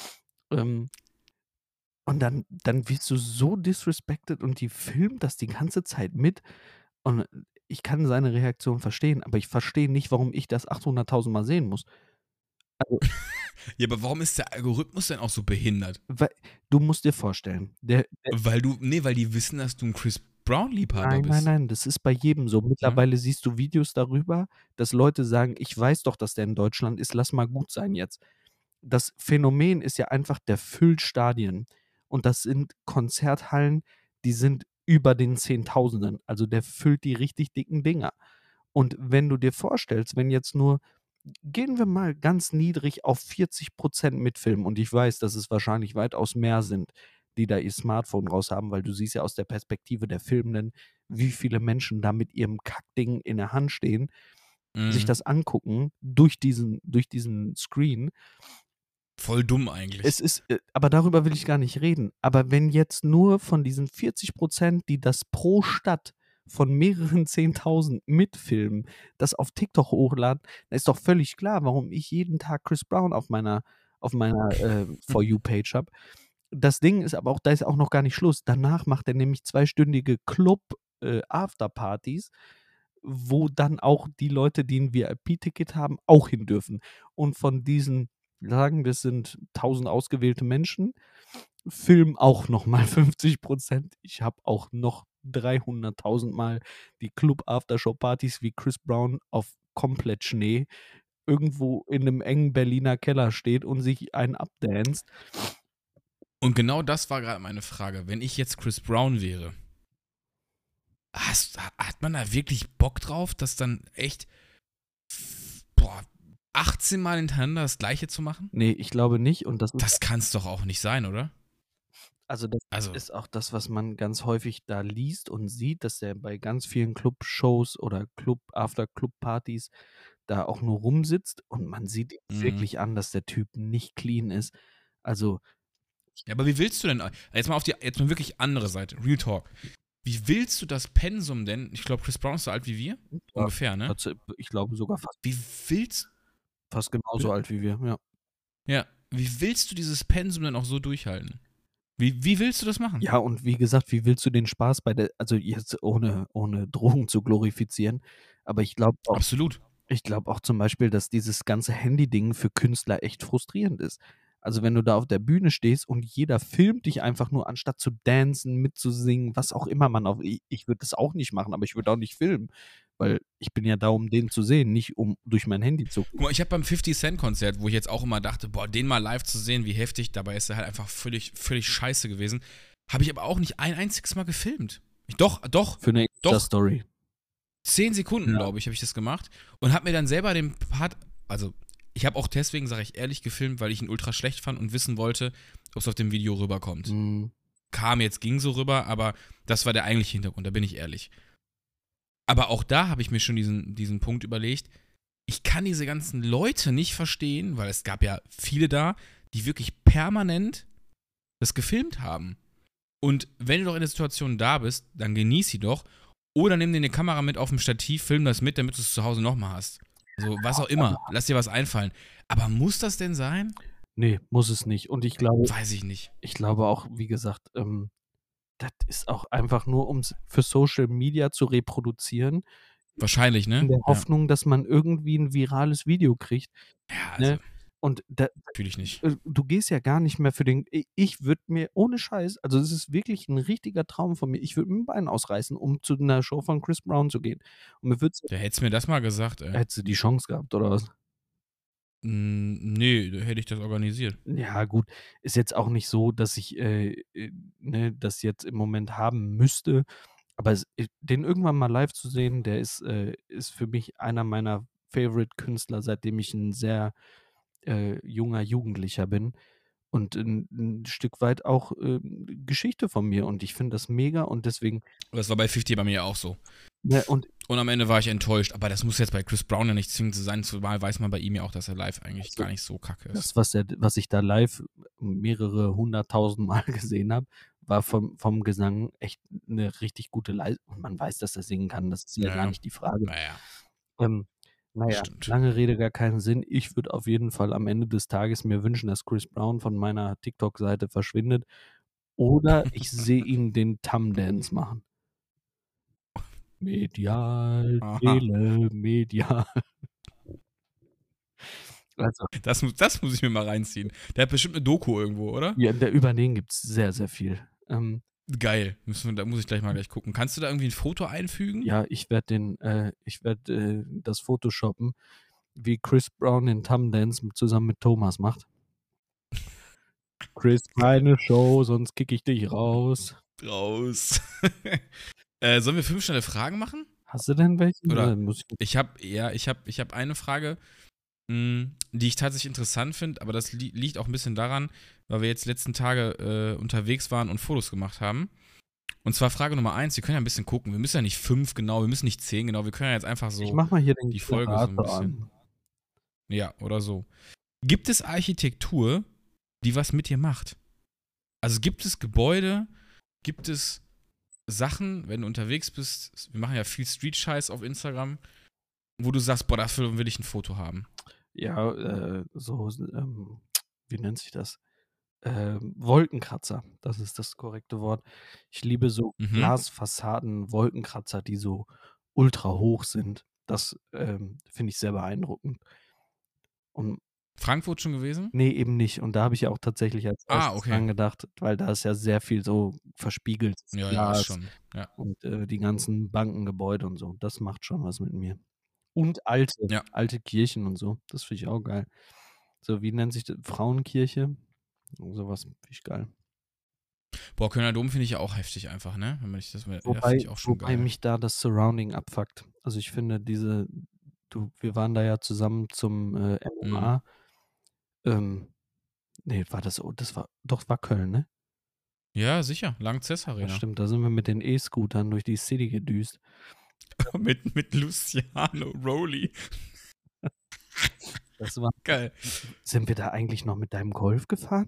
Und dann wirst du so disrespected und die filmt das die ganze Zeit mit. Und ich kann seine Reaktion verstehen, aber ich verstehe nicht, warum ich das 800.000 Mal sehen muss. Also, Ja, aber warum ist der Algorithmus denn auch so behindert? wei du musst dir vorstellen, Weil die wissen, dass du ein Chris Brown-Liebhaber nein, nein, bist. nein, das ist bei jedem so. Ne? Mittlerweile siehst du Videos darüber, dass Leute sagen: „Ich weiß doch, dass der in Deutschland ist, lass mal gut sein jetzt.“ Das Phänomen ist ja einfach, der füllt Stadien. Und das sind Konzerthallen, die sind über den Zehntausenden. Also, der füllt die richtig dicken Dinger. Und wenn du dir vorstellst, wenn jetzt nur gehen wir mal ganz niedrig auf 40% mitfilmen und ich weiß, dass es wahrscheinlich weitaus mehr sind, die da ihr Smartphone raus haben, weil du siehst ja aus der Perspektive der Filmenden, wie viele Menschen da mit ihrem Kackding in der Hand stehen, sich Mhm. das angucken durch diesen Screen. Voll dumm eigentlich. Es ist aber darüber will ich gar nicht reden. Aber wenn jetzt nur von diesen 40%, die das pro Stadt von mehreren 10.000 mitfilmen, das auf TikTok hochladen, dann ist doch völlig klar, warum ich jeden Tag Chris Brown auf meiner For You-Page habe. Das Ding ist aber auch, da ist auch noch gar nicht Schluss. Danach macht er nämlich zweistündige Club Afterpartys, wo dann auch die Leute, die 'n VIP-Ticket haben, auch hin dürfen. Und von diesen, sagen wir, es sind 1.000 ausgewählte Menschen, filmen auch noch mal 50%. Ich habe auch noch 300.000 Mal die Club-Aftershow-Partys, wie Chris Brown auf komplett Schnee irgendwo in 'nem engen Berliner Keller steht und sich einen abdanced. Und genau das war gerade meine Frage. Wenn ich jetzt Chris Brown wäre, hat man da wirklich Bock drauf, das dann echt, boah, 18 Mal hintereinander das Gleiche zu machen? Ne, ich glaube nicht und das ist Das kann's doch auch nicht sein, oder? also, das Also, ist auch das, was man ganz häufig da liest und sieht, dass der bei ganz vielen Clubshows oder Club-Partys da auch nur rumsitzt und man sieht ihm mhm. wirklich an, dass der Typ nicht clean ist. Also, Ja, aber wie willst du denn, jetzt mal wirklich andere Seite, Real Talk. Wie willst du das Pensum denn, ich glaube, Chris Brown ist so alt wie wir, ja, ungefähr, ne? ich glaube sogar Wie willst, fast genauso bitte? alt wie wir, ja. Ja, wie willst du dieses Pensum dann auch so durchhalten? Wie willst du das machen? Ja, und wie gesagt, wie willst du den Spaß bei der, also jetzt ohne Drogen zu glorifizieren, aber Absolut. ich glaube auch zum Beispiel, dass dieses ganze Handy-Ding für Künstler echt frustrierend ist. Also, wenn du da auf der Bühne stehst und jeder filmt dich einfach nur, anstatt zu dancen, mitzusingen, was auch immer man auf ich würde das auch nicht machen, aber ich würde auch nicht filmen, weil ich bin ja da, um den zu sehen, nicht um durch mein Handy zu Guck mal, ich habe beim 50 Cent Konzert, wo ich jetzt auch immer dachte, boah, den mal live zu sehen, wie heftig, dabei ist er halt einfach völlig scheiße gewesen. Habe ich aber auch nicht ein einziges Mal gefilmt. Doch, für 'ne doch. Insta-Story. 10 Sekunden, Ja. glaube ich, habe ich das gemacht und habe mir dann selber den Part, also ich habe auch deswegen, sage ich ehrlich, gefilmt, weil ich ihn ultra schlecht fand und wissen wollte, ob es auf dem Video rüberkommt. Mhm. Ging so rüber, aber das war der eigentliche Hintergrund, da bin ich ehrlich. Aber auch da habe ich mir schon diesen Punkt überlegt, ich kann diese ganzen Leute nicht verstehen, weil es gab ja viele da, die wirklich permanent das gefilmt haben. Und wenn du doch in der Situation da bist, dann genieß sie doch. Oder nimm dir eine Kamera mit auf dem Stativ, film das mit, damit du es zu Hause nochmal hast. So, was auch immer. Lass dir was einfallen. Aber muss das denn sein? Ne, muss es nicht. Und Weiß ich nicht. ich glaube auch, wie gesagt, das ist auch einfach nur, um's für Social Media zu reproduzieren, Wahrscheinlich, in ne? der Ja. Hoffnung, dass man irgendwie 'n virales Video kriegt, Ja, also, ne? Und da fühle ich nicht. du gehst ja gar nicht mehr für den ich würde mir ohne Scheiß, also, es ist wirklich 'n richtiger Traum von mir. Ich würde mir 'n Bein ausreißen, um zu 'ner Show von Chris Brown zu gehen. Und mir würde Da hättest du mir das mal gesagt, ey. hättest du die Chance gehabt oder was? Nee, da hätte ich das organisiert. Ja gut, ist jetzt auch nicht so, dass ich, ne, das jetzt im Moment haben müsste, aber den irgendwann mal live zu sehen, der ist für mich einer meiner Favorite-Künstler, seitdem ich 'n sehr, junger Jugendlicher bin und 'n Stück weit auch, Geschichte von mir und ich finde das mega und deswegen, Das war bei 50 bei mir auch so. ne, und Und am Ende war ich enttäuscht. Aber das muss jetzt bei Chris Brown ja nicht zwingend so sein. Zumal weiß man bei ihm ja auch, dass er live eigentlich also gar nicht so kacke ist. das, was ich da live mehrere 100.000 Mal gesehen habe, war vom Gesang echt 'ne richtig gute Leistung und man weiß, dass er singen kann, das ist ja gar Naja, nicht die Frage. naja, Ähm, na das ja, stimmt. lange Rede, gar keinen Sinn. Ich würde auf jeden Fall am Ende des Tages mir wünschen, dass Chris Brown von meiner TikTok-Seite verschwindet oder ich sehe ihn den Tum-Dance machen. Medial, Aha. Tele, medial. Also, Das muss ich mir mal reinziehen. Der hat bestimmt eine Doku irgendwo, oder? ja, über den gibt es sehr, sehr viel. Geil. Da muss ich gleich gucken. Kannst du da irgendwie ein Foto einfügen? Ja, ich werde das Photoshoppen, wie Chris Brown den Tum Dance zusammen mit Thomas macht. Chris, keine Show, sonst kicke ich dich raus. Raus. Sollen wir 5 schnelle Fragen machen? Hast du denn welche? Oder Muss ich ich hab eine Frage, die ich tatsächlich interessant finde, aber das liegt auch ein bisschen daran, weil wir jetzt die letzten Tage unterwegs waren und Fotos gemacht haben. Und zwar Frage Nummer 1, wir können ja ein bisschen gucken. Wir müssen ja nicht 5 genau, wir müssen nicht 10 genau, wir können ja jetzt einfach ich so mach mal hier den die Folge so ein Generator bisschen. an. Ja, oder so. Gibt es Architektur, die was mit dir macht? Also gibt es Gebäude, gibt es Sachen, wenn du unterwegs bist, wir machen ja viel Street-Scheiß auf Instagram, wo du sagst, boah, dafür will ich ein Foto haben. Ja, wie nennt sich das? Wolkenkratzer, das ist das korrekte Wort. Ich liebe so Mhm. Glasfassaden, Wolkenkratzer, die so ultra hoch sind. Das finde ich sehr beeindruckend. Und Frankfurt schon gewesen? nee, eben nicht. Und da habe ich ja auch tatsächlich als erstes Okay. dran gedacht, weil da ist ja sehr viel so verspiegeltes Ja, Glas ist schon. Ja. und die ganzen Bankengebäude und so. Das macht schon was mit mir. Und alte Kirchen und so. Das finde ich auch geil. So, wie nennt sich das? Frauenkirche? Sowas finde ich geil. Boah, Kölner Dom finde ich ja auch heftig einfach, ne? Wenn man das finde Wobei, ich auch schon wobei geil. mich da das Surrounding abfuckt. Also ich finde wir waren da ja zusammen zum Mhm. MMA. Nee, war Köln, ne? Ja, sicher. Lanxess Ja, Arena. stimmt, da sind wir mit den E-Scootern durch die City gedüst. mit Luciano Rowley. Das war, Geil. sind wir da eigentlich noch mit deinem Golf gefahren?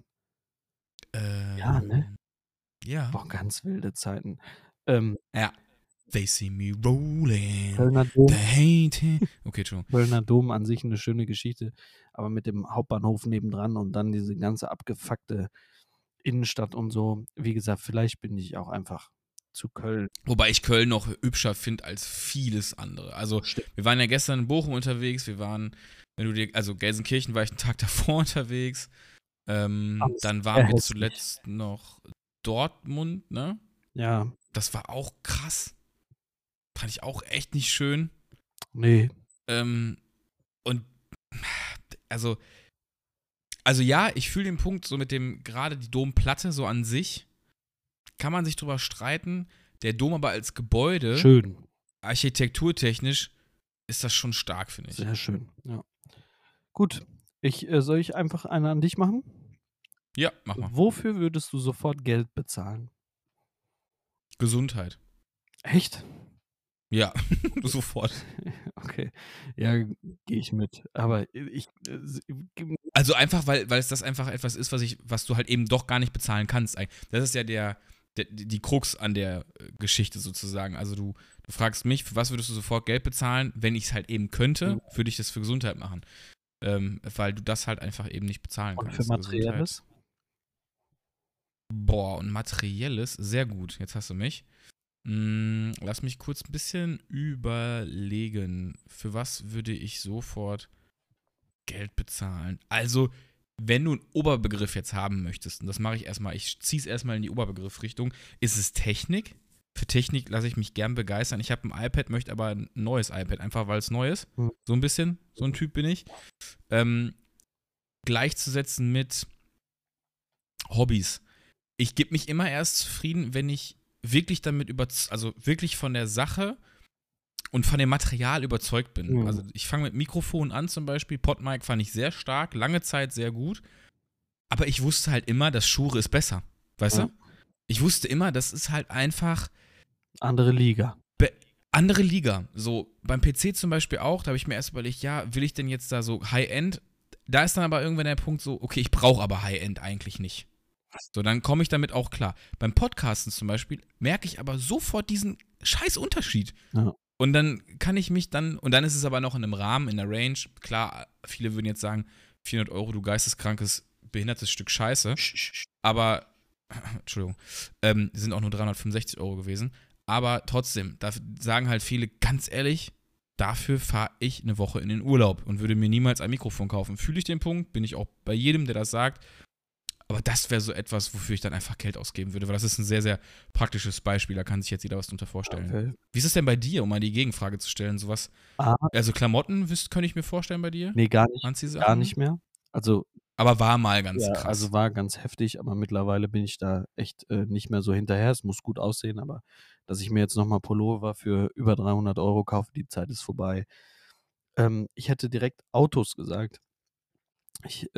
Ja, ne? Ja. Boah, ganz wilde Zeiten. Ja. They see me rolling. Kölner Dom, They hate it. Okay, Entschuldigung. Kölner Dom an sich eine schöne Geschichte, aber mit dem Hauptbahnhof nebendran und dann diese ganze abgefuckte Innenstadt und so. Wie gesagt, vielleicht bin ich auch einfach zu Köln. Wobei ich Köln noch hübscher finde als vieles andere. Also, Stimmt. wir waren ja gestern in Bochum unterwegs. Wir waren, Gelsenkirchen war ich einen Tag davor unterwegs. Dann waren wir hässlich. zuletzt noch Dortmund, ne? Ja, Das war auch krass. Fand ich auch echt nicht schön. nee. Und also ja, ich fühle den Punkt so mit dem, gerade die Domplatte so an sich, kann man sich drüber streiten. Der Dom aber als Gebäude, Schön. architekturtechnisch, ist das schon stark, finde ich. Sehr schön, ja. Gut, soll ich einfach eine an dich machen? Ja, mach mal. Wofür würdest du sofort Geld bezahlen? Gesundheit. Echt? Ja, sofort. Okay. Ja, gehe ich mit. Aber Also einfach, weil es das einfach etwas ist, was du halt eben doch gar nicht bezahlen kannst. Das ist ja die Krux an der Geschichte sozusagen. Also du fragst mich, für was würdest du sofort Geld bezahlen? Wenn ich es halt eben könnte, würde ich das für Gesundheit machen. Weil du das halt einfach eben nicht bezahlen und kannst. für Materielles? Gesundheit. Boah, und Materielles, sehr gut. Jetzt hast du mich. Lass mich kurz ein bisschen überlegen. Für was würde ich sofort Geld bezahlen? Also, wenn du einen Oberbegriff jetzt haben möchtest, und das mache ich erstmal, ich ziehe es erstmal in die Oberbegriffrichtung, ist es Technik? Für Technik lasse ich mich gern begeistern. Ich habe ein iPad, möchte aber ein neues iPad, einfach weil es neu ist. So ein bisschen, so ein Typ bin ich. Gleichzusetzen mit Hobbys. Ich gebe mich immer erst zufrieden, wenn ich wirklich damit wirklich von der Sache und von dem Material überzeugt bin. Also ich fange mit Mikrofon an zum Beispiel. PodMic fand ich sehr stark, lange Zeit sehr gut. Aber ich wusste halt immer, das Shure ist besser. Weißt du? Ich wusste immer, das ist halt einfach andere Liga. Andere Liga. So beim PC zum Beispiel auch, da habe ich mir erst überlegt, ja, will ich denn jetzt da so High-End? Da ist dann aber irgendwann der Punkt so, okay, ich brauche aber High-End eigentlich nicht. So, dann komme ich damit auch klar. Beim Podcasten zum Beispiel merke ich aber sofort diesen scheiß Unterschied. Ja. Und dann kann ich mich und dann ist es aber noch in einem Rahmen, in der Range. Klar, viele würden jetzt sagen, 400 €, du geisteskrankes, behindertes Stück Scheiße. Aber, Entschuldigung, sind auch nur 365 € gewesen. Aber trotzdem, da sagen halt viele, ganz ehrlich, dafür fahre ich eine Woche in den Urlaub und würde mir niemals ein Mikrofon kaufen. Fühle ich den Punkt, bin ich auch bei jedem, der das sagt. Aber das wäre so etwas, wofür ich dann einfach Geld ausgeben würde, weil das ist ein sehr, sehr praktisches Beispiel, da kann sich jetzt jeder was drunter vorstellen. Okay. Wie ist es denn bei dir, um mal die Gegenfrage zu stellen? Sowas, also Klamotten könnte ich mir vorstellen bei dir? Nee, gar nicht Anziehsachen? mehr. Also, Aber war mal ganz ja, krass. also war ganz heftig, aber mittlerweile bin ich da echt nicht mehr so hinterher. Es muss gut aussehen, aber dass ich mir jetzt nochmal Pullover für über 300 € kaufe, die Zeit ist vorbei. Ich hätte direkt Autos gesagt. Ich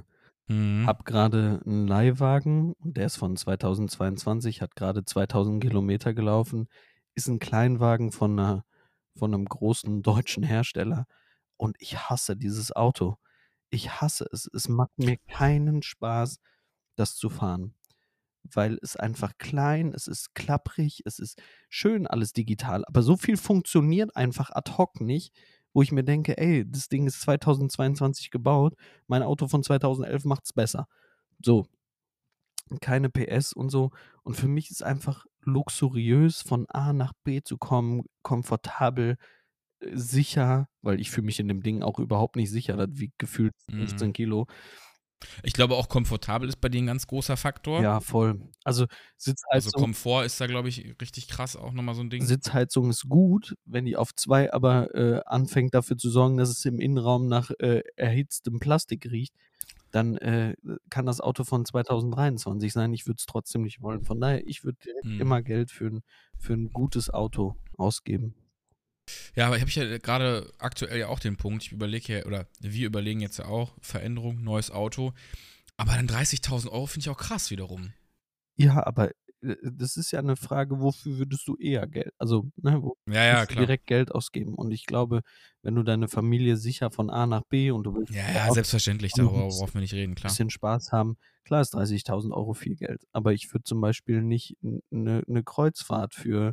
habe gerade einen Leihwagen und der ist von 2022, hat gerade 2000 Kilometer gelaufen, ist ein Kleinwagen von einem großen deutschen Hersteller und ich hasse dieses Auto. Ich hasse es. Es macht mir keinen Spaß, das zu fahren, weil es einfach klein, es ist klapprig, es ist schön alles digital, aber so viel funktioniert einfach ad hoc nicht, wo ich mir denke: „Ey, das Ding ist 2022 gebaut, mein Auto von 2011 macht's besser.“ So, keine PS und so. Und für mich ist einfach luxuriös, von A nach B zu kommen, komfortabel, sicher, weil ich fühle mich in dem Ding auch überhaupt nicht sicher. Das wiegt gefühlt 15 Kilo. Ich glaube auch komfortabel ist bei dir ein ganz großer Faktor. Ja, voll. Also Also Sitzheizung Komfort ist da, glaube ich, richtig krass auch nochmal so ein Ding. Sitzheizung ist gut, wenn die auf 2 aber anfängt dafür zu sorgen, dass es im Innenraum nach erhitztem Plastik riecht, dann kann das Auto von 2023 sein. Ich würde es trotzdem nicht wollen. Von daher, ich würde direkt immer Geld für ein gutes Auto ausgeben. Ja, aber habe ich ja gerade aktuell ja auch den Punkt, ich überlege ja, oder wir überlegen jetzt ja auch, Veränderung, neues Auto, aber dann 30.000 € finde ich auch krass wiederum. Ja, aber das ist ja eine Frage, wofür würdest du eher Geld, also, ne, wo Ja, ja, würdest du klar. direkt Geld ausgeben? Und ich glaube, wenn du deine Familie sicher von A nach B und du willst Ja, auch ja, selbstverständlich, noch darüber ein bisschen brauchen wir nicht reden, klar. Spaß haben, klar ist 30.000 € viel Geld, aber ich würde zum Beispiel nicht 'ne Kreuzfahrt für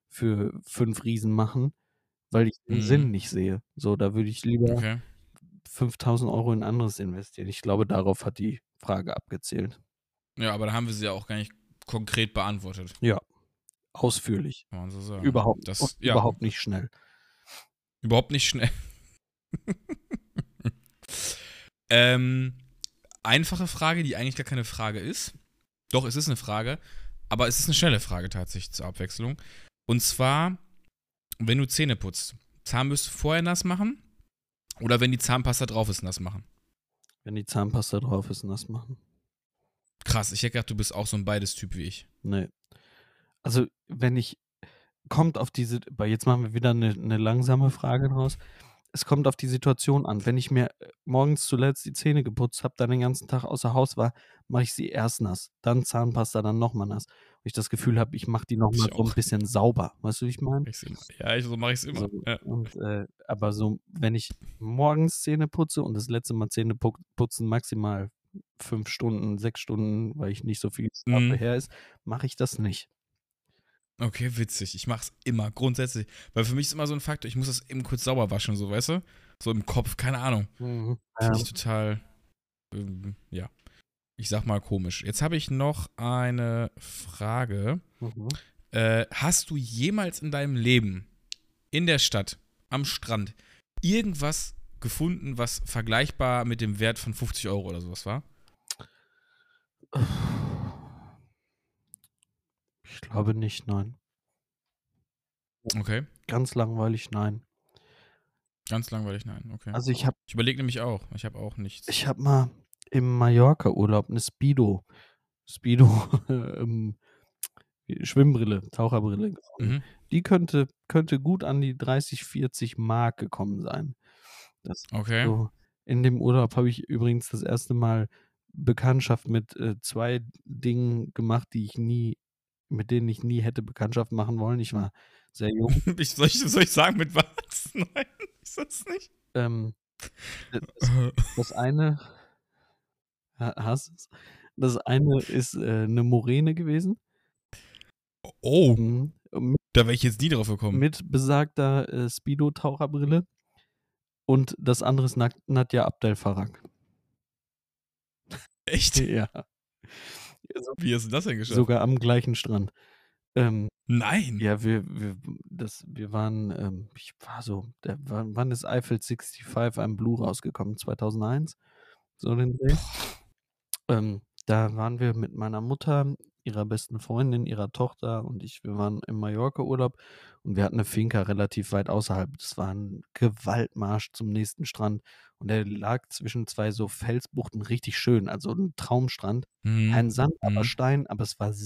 5 Riesen machen, weil ich den Sinn nicht sehe. So, da würde ich lieber Okay. 5.000 € in anderes investieren. Ich glaube, darauf hat die Frage abgezielt. Ja, aber da haben wir sie ja auch gar nicht konkret beantwortet, Ja, ausführlich. kann man so sagen. Überhaupt Ja, überhaupt nicht schnell. überhaupt nicht schnell. Einfache Frage, die eigentlich gar keine Frage ist. Doch, es ist eine Frage, aber es ist eine schnelle Frage tatsächlich zur Abwechslung. Und zwar, wenn du Zähne putzt, Zahnbürste vorher nass machen oder wenn die Zahnpasta drauf ist, nass machen? Wenn die Zahnpasta drauf ist, nass machen. Krass, ich hätte gedacht, du bist auch so ein Beides-Typ wie ich. Ne. Also, kommt auf diese, weil jetzt machen wir wieder eine langsame Frage draus. Es kommt auf die Situation an. Wenn ich mir morgens zuletzt die Zähne geputzt habe, dann den ganzen Tag außer Haus war, mache ich sie erst nass, dann Zahnpasta, dann noch mal nass. Weil ich das Gefühl habe, ich mache die noch mal Ich so 'n auch. bisschen sauber. Weißt du, wie ich meine? Ja, so mache ich es immer. So, Ja. und aber so, wenn ich morgens Zähne putze und das letzte Mal Zähne putzen maximal 5 Stunden, 6 Stunden, weil ich nicht so viel dafür her ist, mache ich das nicht. Okay, witzig. Ich mache es immer, grundsätzlich. Weil für mich ist immer so ein Faktor, ich muss das eben kurz sauber waschen, so, weißt du? So im Kopf, keine Ahnung. Mhm. Finde ich total, ja, ich sag mal komisch. Jetzt habe ich noch eine Frage. Mhm. Hast du jemals in deinem Leben in der Stadt, am Strand, irgendwas gefunden, was vergleichbar mit dem Wert von 50 € oder sowas war? Ich glaube nicht, nein. Okay. Ganz langweilig, nein. Ganz langweilig, nein. Okay. Also, ich überlege nämlich auch. Ich habe auch nichts. habe mal im Mallorca-Urlaub eine Speedo Schwimmbrille, Taucherbrille gefunden. Mhm. Die könnte gut an die 30, 40 Mark gekommen sein. Das Okay. so in dem Urlaub habe ich übrigens das erste Mal Bekanntschaft mit 2 Dingen gemacht, mit denen ich nie hätte Bekanntschaft machen wollen. Ich war sehr jung. Soll ich sagen, mit was? Nein, ich sag's nicht. Das eine hast du's? Das eine ist 'ne Moräne gewesen. Oh, Mhm. da wäre ich jetzt nie drauf gekommen. Mit besagter Speedo-Taucherbrille. Und das andere ist Nadja Abdel Farag. Echt? Ja. Wie hast du das denn geschafft? Sogar am gleichen Strand. Ähm, Nein. ja, wir waren, wann ist Eiffel 65 I'm Blue rausgekommen? 2001? So den Dreh. Da waren wir mit meiner Mutter, ihrer besten Freundin, ihrer Tochter und ich, wir waren im Mallorca-Urlaub und wir hatten 'ne Finca relativ weit außerhalb. Das war 'n Gewaltmarsch zum nächsten Strand und der lag zwischen 2 so Felsbuchten, richtig schön, also 'n Traumstrand. Mhm. Kein Sand, aber Mhm. Stein, aber es war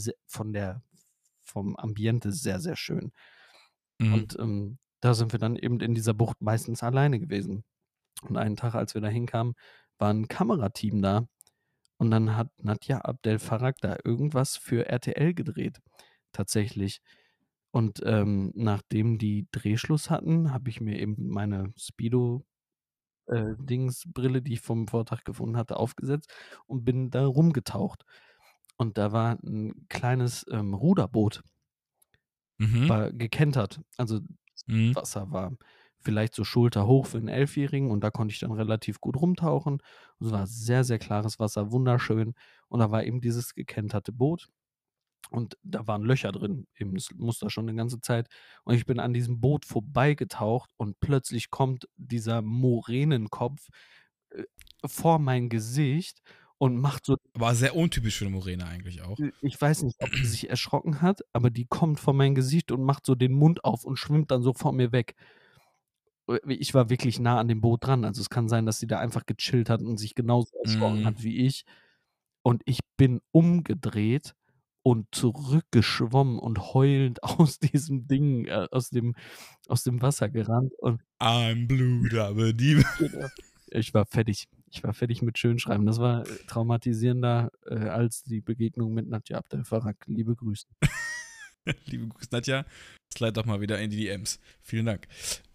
vom Ambiente sehr, sehr schön. Mhm. Und, da sind wir dann eben in dieser Bucht meistens alleine gewesen. Und einen Tag, als wir da hinkamen, war 'n Kamerateam da und dann hat Nadja Abdel Farag da irgendwas für RTL gedreht, tatsächlich. Und, nachdem die Drehschluss hatten, habe ich mir eben meine Speedo Dingsbrille, die ich vom Vortag gefunden hatte, aufgesetzt und bin da rumgetaucht. Und da war 'n kleines, Ruderboot, Mhm. war gekentert. Also, das Mhm. Wasser war vielleicht so schulterhoch für 'n Elfjährigen und da konnte ich dann relativ gut rumtauchen. Und es war sehr, sehr klares Wasser, wunderschön. Und da war eben dieses gekenterte Boot und da waren Löcher drin, eben, das Muster schon 'ne ganze Zeit. Und ich bin an diesem Boot vorbeigetaucht und plötzlich kommt dieser Muränenkopf, äh, vor mein Gesicht und macht so War sehr untypisch für 'ne Moräne eigentlich auch. ich weiß nicht, ob die sich erschrocken hat, aber die kommt vor mein Gesicht und macht so den Mund auf und schwimmt dann so vor mir weg. Ich war wirklich nah an dem Boot dran. Also, es kann sein, dass sie da einfach gechillt hat und sich genauso erschrocken Mhm. hat wie ich. Und ich bin umgedreht und zurückgeschwommen und heulend aus diesem Ding aus dem Wasser gerannt und I'm blue, dabba-diebe. genau. Ich war fertig. Ich war fertig mit Schönschreiben. Das war, traumatisierender, als die Begegnung mit Nadja Abdel Farag. Liebe Grüße. Liebe Grüße, Nadja. Slide doch mal wieder in die DMs. Vielen Dank.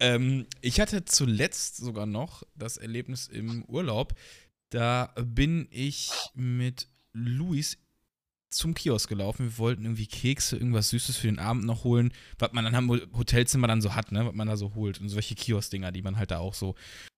Ich hatte zuletzt sogar noch das Erlebnis im Urlaub. Da bin ich mit Luis zum Kiosk gelaufen. Wir wollten irgendwie Kekse, irgendwas Süßes für den Abend noch holen, was man dann am Hotelzimmer dann so hat, ne? Was man da so holt. Und solche Kiosk-Dinger, die man halt da auch so.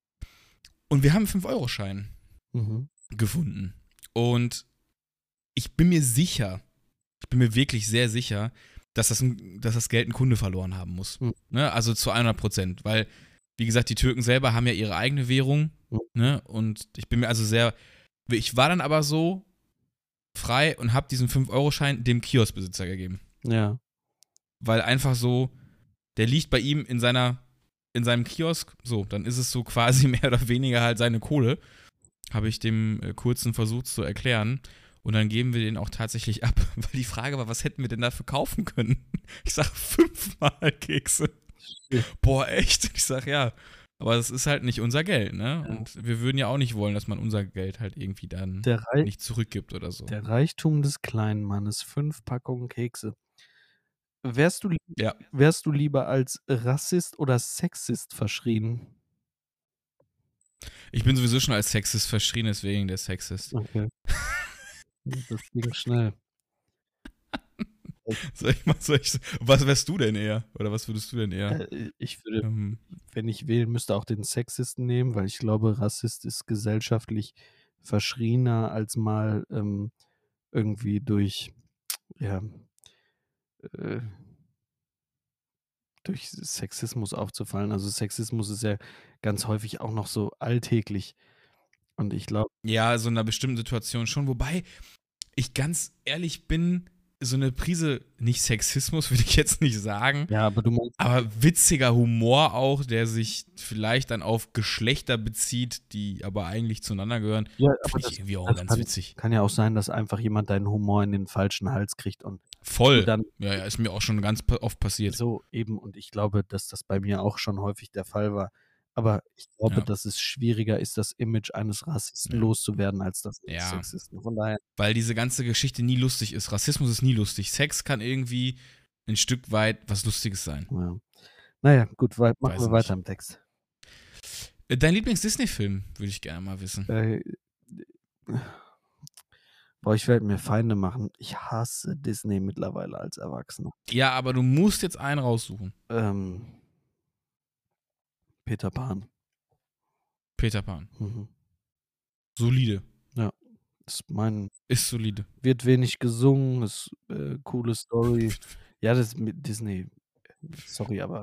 Und wir haben einen 5-Euro-Schein Mhm. gefunden. Und ich bin mir sicher, ich bin mir wirklich sehr sicher, dass das Geld ein Kunde verloren haben muss. Mhm. Ne? Also zu 100%. Weil, wie gesagt, die Türken selber haben ja ihre eigene Währung. Mhm. Ne? Und ich bin mir also sehr. Ich war dann aber so frei und habe diesen 5-Euro-Schein dem Kioskbesitzer gegeben. Ja. Weil einfach so, der liegt bei ihm in seinem Kiosk, so, dann ist es so quasi mehr oder weniger halt seine Kohle. Habe ich dem kurzen versucht zu erklären. Und dann geben wir den auch tatsächlich ab, weil die Frage war, was hätten wir denn dafür kaufen können? Ich sag 5-mal Kekse. Boah, echt? Ich sag ja. Aber das ist halt nicht unser Geld, ne? Ja. Und wir würden ja auch nicht wollen, dass man unser Geld halt irgendwie dann Der Rei nicht zurückgibt oder so. Der Reichtum des kleinen Mannes, 5 Packungen Kekse. Wärst du lie Ja. wärst du lieber als Rassist oder Sexist verschrien? Ich bin sowieso schon als Sexist verschrien, deswegen der Sexist. Okay. Das ging schnell. Was wärst du denn eher? Oder was würdest du denn eher? Ich würde, Ähm, wenn ich wählen müsste, auch den Sexisten nehmen, weil ich glaube, Rassist ist gesellschaftlich verschrieener, als mal, irgendwie ja, äh durch Sexismus aufzufallen. Also, Sexismus ist ja ganz häufig auch noch so alltäglich und ich glaube ja, so in einer bestimmten Situation schon. Wobei ich ganz ehrlich bin, so eine Prise, nicht Sexismus, würde ich jetzt nicht sagen, ja, aber du meinst aber witziger Humor auch, der sich vielleicht dann auf Geschlechter bezieht, die aber eigentlich zueinander gehören, ja, aber finde ich irgendwie auch ganz witzig. kann ja auch sein, dass einfach jemand deinen Humor in den falschen Hals kriegt und du Voll. dann Ja, ja, ist mir auch schon ganz oft passiert. so eben und ich glaube, dass das bei mir auch schon häufig der Fall war. Aber ich glaube, Ja. dass es schwieriger ist, das Image eines Rassisten Ja. loszuwerden, als das eines Ja. Sexisten. Von daher Weil diese ganze Geschichte nie lustig ist. Rassismus ist nie lustig. Sex kann irgendwie ein Stück weit was Lustiges sein. ja. Na ja, gut, machen Weiß wir weiter nicht. im Text. Dein Lieblings-Disney-Film, würde ich gerne mal wissen. Boah, ich werde mir Feinde machen. Ich hasse Disney mittlerweile als Erwachsener. Ja, aber du musst jetzt einen raussuchen. Peter Pan. Peter Pan. Mhm. Solide. Ist Ist solide. wird wenig gesungen, ist, coole Story, Ja, das mit Disney, sorry, aber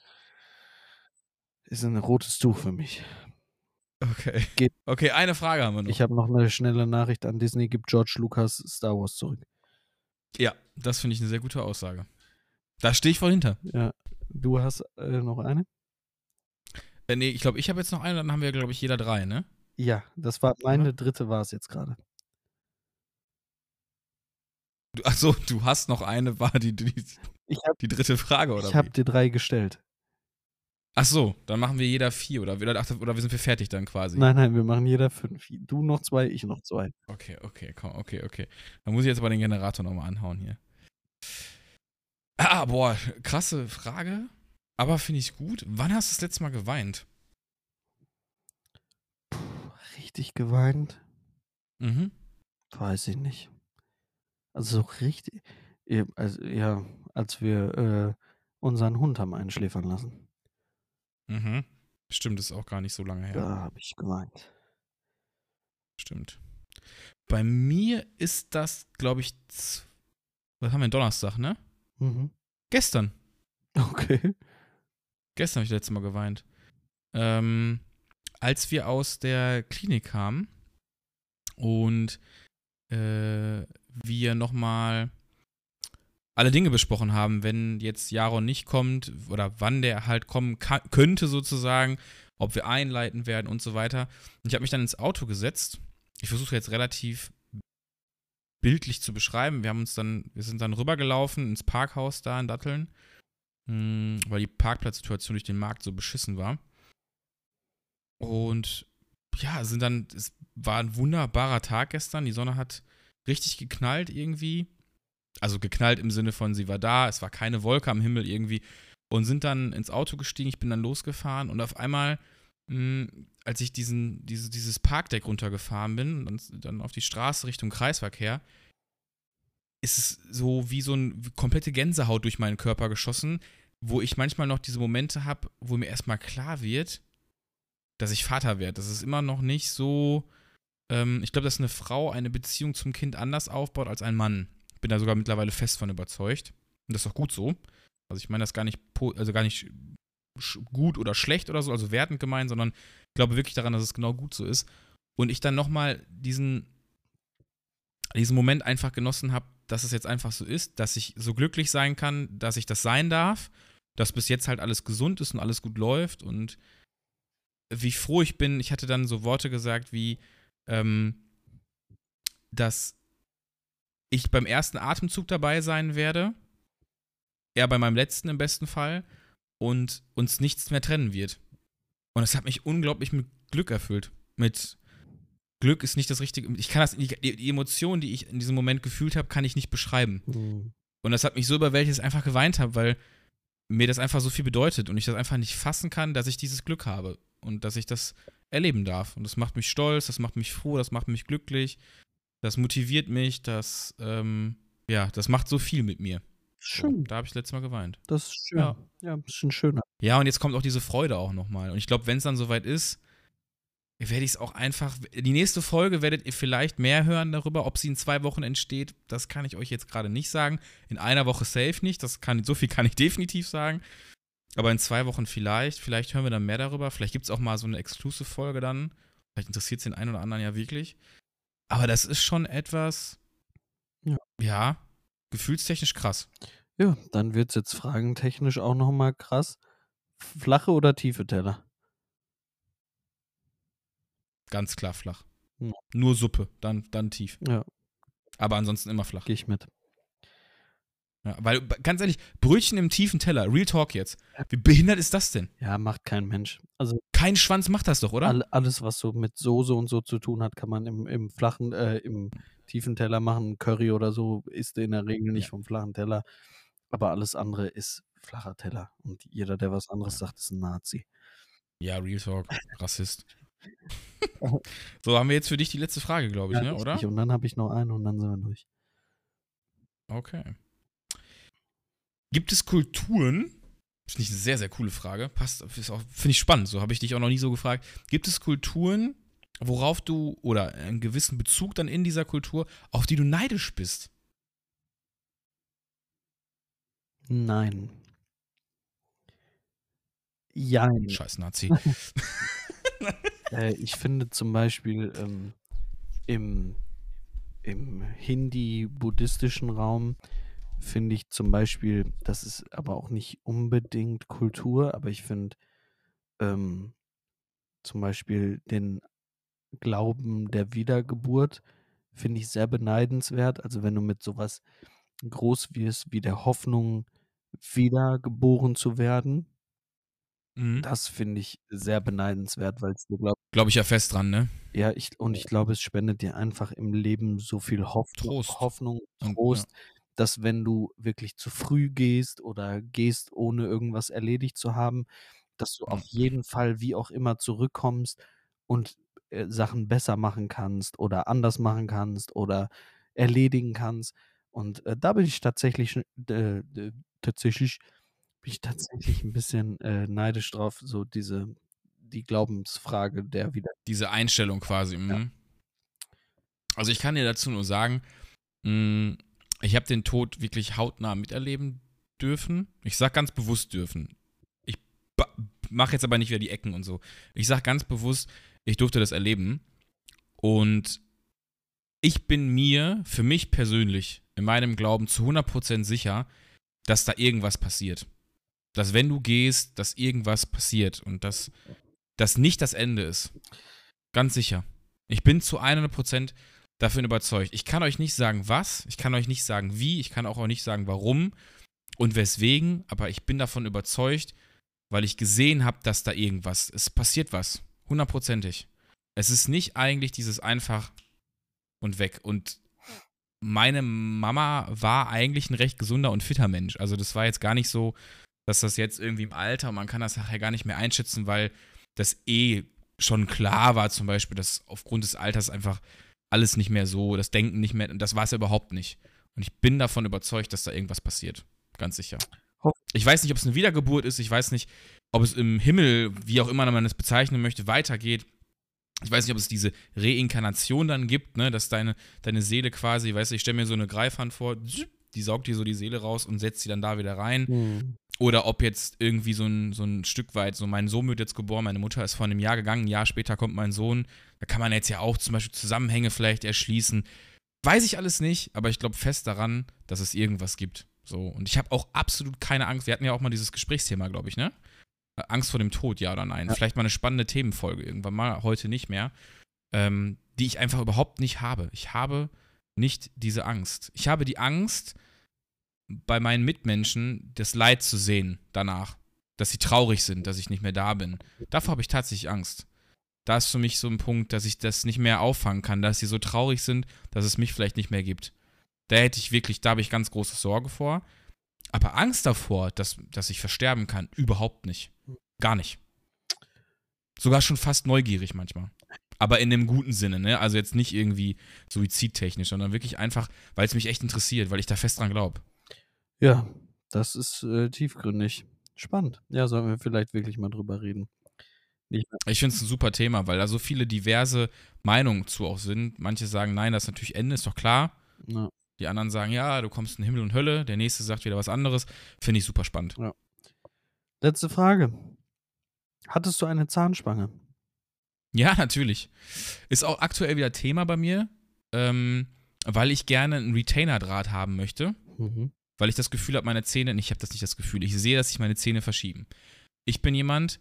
ist ein rotes Tuch für mich. Okay. Geht. Okay, eine Frage haben wir noch. Ich habe noch eine schnelle Nachricht an Disney. Gibt George Lucas Star Wars zurück? Ja, das finde ich eine sehr gute Aussage. Da stehe ich voll hinter. Ja. Du hast noch eine? Nee, ich glaube, ich habe jetzt noch eine, dann haben wir, glaube ich, jeder 3, ne? Ja, das war meine dritte war es jetzt gerade. Achso, du hast noch eine, war die dritte Frage, oder Ich habe wie? dir 3 gestellt. Achso, dann machen wir jeder 4, oder wir sind wir fertig dann quasi? Nein, wir machen jeder 5. Du noch 2, ich noch 2. Okay, komm, okay. Dann muss ich jetzt aber den Generator nochmal anhauen hier. Boah, krasse Frage, aber finde ich gut. Wann hast du das letzte Mal geweint? Richtig geweint? Mhm. Weiß ich nicht. Also so richtig. Also, ja, als wir unseren Hund haben einschläfern lassen. Mhm. Stimmt, das ist auch gar nicht so lange her. Da habe ich geweint. Stimmt. Bei mir ist das, glaube ich, was haben wir, Donnerstag, ne? Mhm. Gestern. Okay. Gestern habe ich das letzte Mal geweint. Als wir aus der Klinik kamen und wir nochmal alle Dinge besprochen haben, wenn jetzt Jaron nicht kommt oder wann der halt kommen könnte sozusagen, ob wir einleiten werden und so weiter. Und ich habe mich dann ins Auto gesetzt. Ich versuche jetzt relativ bildlich zu beschreiben. Wir sind dann rübergelaufen ins Parkhaus da in Datteln, weil die Parkplatzsituation durch den Markt so beschissen war. Und ja, es war ein wunderbarer Tag gestern. Die Sonne hat richtig geknallt irgendwie. Also geknallt im Sinne von, sie war da, es war keine Wolke am Himmel irgendwie. Und sind dann ins Auto gestiegen, ich bin dann losgefahren und auf einmal, als ich dieses Parkdeck runtergefahren bin und dann auf die Straße Richtung Kreisverkehr, ist es so wie so eine komplette Gänsehaut durch meinen Körper geschossen, wo ich manchmal noch diese Momente habe, wo mir erstmal klar wird, dass ich Vater werde. Das ist immer noch nicht so, ich glaube, dass eine Frau eine Beziehung zum Kind anders aufbaut als ein Mann. Ich bin da sogar mittlerweile fest von überzeugt. Und das ist auch gut so. Also ich meine das gar nicht gut oder schlecht oder so, also wertend gemeint, sondern ich glaube wirklich daran, dass es genau gut so ist. Und ich dann nochmal diesen Moment einfach genossen habe, dass es jetzt einfach so ist, dass ich so glücklich sein kann, dass ich das sein darf, dass bis jetzt halt alles gesund ist und alles gut läuft und wie froh ich bin. Ich hatte dann so Worte gesagt wie, dass ich beim ersten Atemzug dabei sein werde, er bei meinem letzten im besten Fall und uns nichts mehr trennen wird. Und das hat mich unglaublich mit Glück erfüllt. Mit Glück ist nicht das Richtige. Ich kann die Emotionen, die ich in diesem Moment gefühlt habe, kann ich nicht beschreiben. Mhm. Und das hat mich so überwältigt, dass ich einfach geweint habe, weil mir das einfach so viel bedeutet und ich das einfach nicht fassen kann, dass ich dieses Glück habe und dass ich das erleben darf. Und das macht mich stolz, das macht mich froh, das macht mich glücklich, das motiviert mich, das macht so viel mit mir. Schön. So, da habe ich das letzte Mal geweint. Das ist schön. Ja. Ja, ein bisschen schöner. Ja, und jetzt kommt auch diese Freude auch nochmal. Und ich glaube, wenn es dann soweit ist, werde ich es auch einfach. Die nächste Folge werdet ihr vielleicht mehr hören darüber, ob sie in 2 Wochen entsteht. Das kann ich euch jetzt gerade nicht sagen. In einer Woche safe nicht. So viel kann ich definitiv sagen. Aber in 2 Wochen vielleicht. Vielleicht hören wir dann mehr darüber. Vielleicht gibt es auch mal so eine Exclusive-Folge dann. Vielleicht interessiert es den einen oder anderen ja wirklich. Aber das ist schon etwas, ja, gefühlstechnisch krass. Ja, dann wird es jetzt fragentechnisch auch nochmal krass. Flache oder tiefe Teller? Ganz klar flach. Ja. Nur Suppe, dann tief. Ja, Aber ansonsten immer flach. gehe ich mit. Ja, weil, ganz ehrlich, Brötchen im tiefen Teller, Real Talk jetzt. Wie behindert ist das denn? Ja, macht kein Mensch. Also Kein Schwanz macht das doch, oder? alles, was so mit Soße und so zu tun hat, kann man im flachen, im tiefen Teller machen. Curry oder so isst in der Regel nicht vom flachen Teller. Aber alles andere ist flacher Teller. Und jeder, der was anderes sagt, ist ein Nazi. Ja, Real Talk, Rassist. So, haben wir jetzt für dich die letzte Frage, glaube ich, Ja, ne, richtig. oder? Und dann habe ich noch eine und dann sind wir durch. Okay. Gibt es Kulturen, das finde ich eine sehr, sehr coole Frage, finde ich spannend, so habe ich dich auch noch nie so gefragt. Gibt es Kulturen, worauf du, oder einen gewissen Bezug dann in dieser Kultur, auf die du neidisch bist? Nein. Jein. Scheiß Nazi. Ich finde zum Beispiel im, im Hindi-buddhistischen Raum finde ich zum Beispiel, das ist aber auch nicht unbedingt Kultur, aber ich finde zum Beispiel den Glauben der Wiedergeburt finde ich sehr beneidenswert. Also wenn du mit sowas groß wirst wie der Hoffnung, wiedergeboren zu werden, Mhm. das finde ich sehr beneidenswert, weil es dir glaubt, Glaube ich ja fest dran, ne? ja, ich glaube, es spendet dir einfach im Leben so viel Trost. Hoffnung, Und ja. Trost, dass wenn du wirklich zu früh gehst oder gehst, ohne irgendwas erledigt zu haben, dass du auf Ja. jeden Fall, wie auch immer, zurückkommst und Sachen besser machen kannst oder anders machen kannst oder erledigen kannst. Und da bin ich tatsächlich, tatsächlich, bin ich tatsächlich ein bisschen neidisch drauf, so die Glaubensfrage der wieder. Diese Einstellung quasi. Ja. Mhm. Also ich kann dir dazu nur sagen, mh, ich habe den Tod wirklich hautnah miterleben dürfen. Ich sag ganz bewusst dürfen. Ich mache jetzt aber nicht wieder die Ecken und so. Ich sag ganz bewusst, ich durfte das erleben. Und ich bin mir, für mich persönlich, in meinem Glauben zu 100% sicher, dass da irgendwas passiert. Dass wenn du gehst, dass irgendwas passiert und dass das nicht das Ende ist. Ganz sicher. Ich bin zu 100% davon überzeugt. Ich kann euch nicht sagen, was, ich kann euch nicht sagen, wie, ich kann auch nicht sagen, warum und weswegen, aber ich bin davon überzeugt, weil ich gesehen habe, dass da irgendwas, es passiert was. 100%ig. Es ist nicht eigentlich dieses einfach und weg. Und meine Mama war eigentlich ein recht gesunder und fitter Mensch. Also das war jetzt gar nicht so, dass das jetzt irgendwie im Alter, und man kann das nachher gar nicht mehr einschätzen, weil das schon klar war, zum Beispiel, dass aufgrund des Alters einfach alles nicht mehr so, das Denken nicht mehr, das war es ja überhaupt nicht. Und ich bin davon überzeugt, dass da irgendwas passiert. Ganz sicher. Ich weiß nicht, ob es eine Wiedergeburt ist, ich weiß nicht, ob es im Himmel, wie auch immer man es bezeichnen möchte, weitergeht. Ich weiß nicht, ob es diese Reinkarnation dann gibt, ne, dass deine Seele quasi, weißt du, ich stelle mir so eine Greifhand vor, die saugt dir so die Seele raus und setzt sie dann da wieder rein. Mhm. Oder ob jetzt irgendwie so ein Stück weit, so mein Sohn wird jetzt geboren, meine Mutter ist vor einem Jahr gegangen, ein Jahr später kommt mein Sohn. Da kann man jetzt ja auch zum Beispiel Zusammenhänge vielleicht erschließen. Weiß ich alles nicht, aber ich glaube fest daran, dass es irgendwas gibt. So, und ich habe auch absolut keine Angst. Wir hatten ja auch mal dieses Gesprächsthema, glaube ich, ne? Angst vor dem Tod, ja oder nein? Ja. Vielleicht mal eine spannende Themenfolge irgendwann mal, heute nicht mehr, die ich einfach überhaupt nicht habe. Ich habe nicht diese Angst. Ich habe die Angst, bei meinen Mitmenschen das Leid zu sehen danach. Dass sie traurig sind, dass ich nicht mehr da bin. Davor habe ich tatsächlich Angst. Da ist für mich so ein Punkt, dass ich das nicht mehr auffangen kann, dass sie so traurig sind, dass es mich vielleicht nicht mehr gibt. Da habe ich ganz große Sorge vor. Aber Angst davor, dass ich versterben kann, überhaupt nicht. Gar nicht. Sogar schon fast neugierig manchmal. Aber in einem guten Sinne, ne? Also jetzt nicht irgendwie suizidtechnisch, sondern wirklich einfach, weil es mich echt interessiert, weil ich da fest dran glaube. Ja, das ist tiefgründig. Spannend. Ja, sollen wir vielleicht wirklich mal drüber reden. Ich finde es ein super Thema, weil da so viele diverse Meinungen zu auch sind. Manche sagen, nein, das ist natürlich Ende, ist doch klar. Ja. Die anderen sagen, ja, du kommst in Himmel und Hölle. Der nächste sagt wieder was anderes. Finde ich super spannend. Ja. Letzte Frage. Hattest du eine Zahnspange? Ja, natürlich. Ist auch aktuell wieder Thema bei mir, weil ich gerne einen Retainer-Draht haben möchte. Mhm. Weil ich das Gefühl habe, meine Zähne, ich habe das nicht das Gefühl, ich sehe, dass sich meine Zähne verschieben. Ich bin jemand,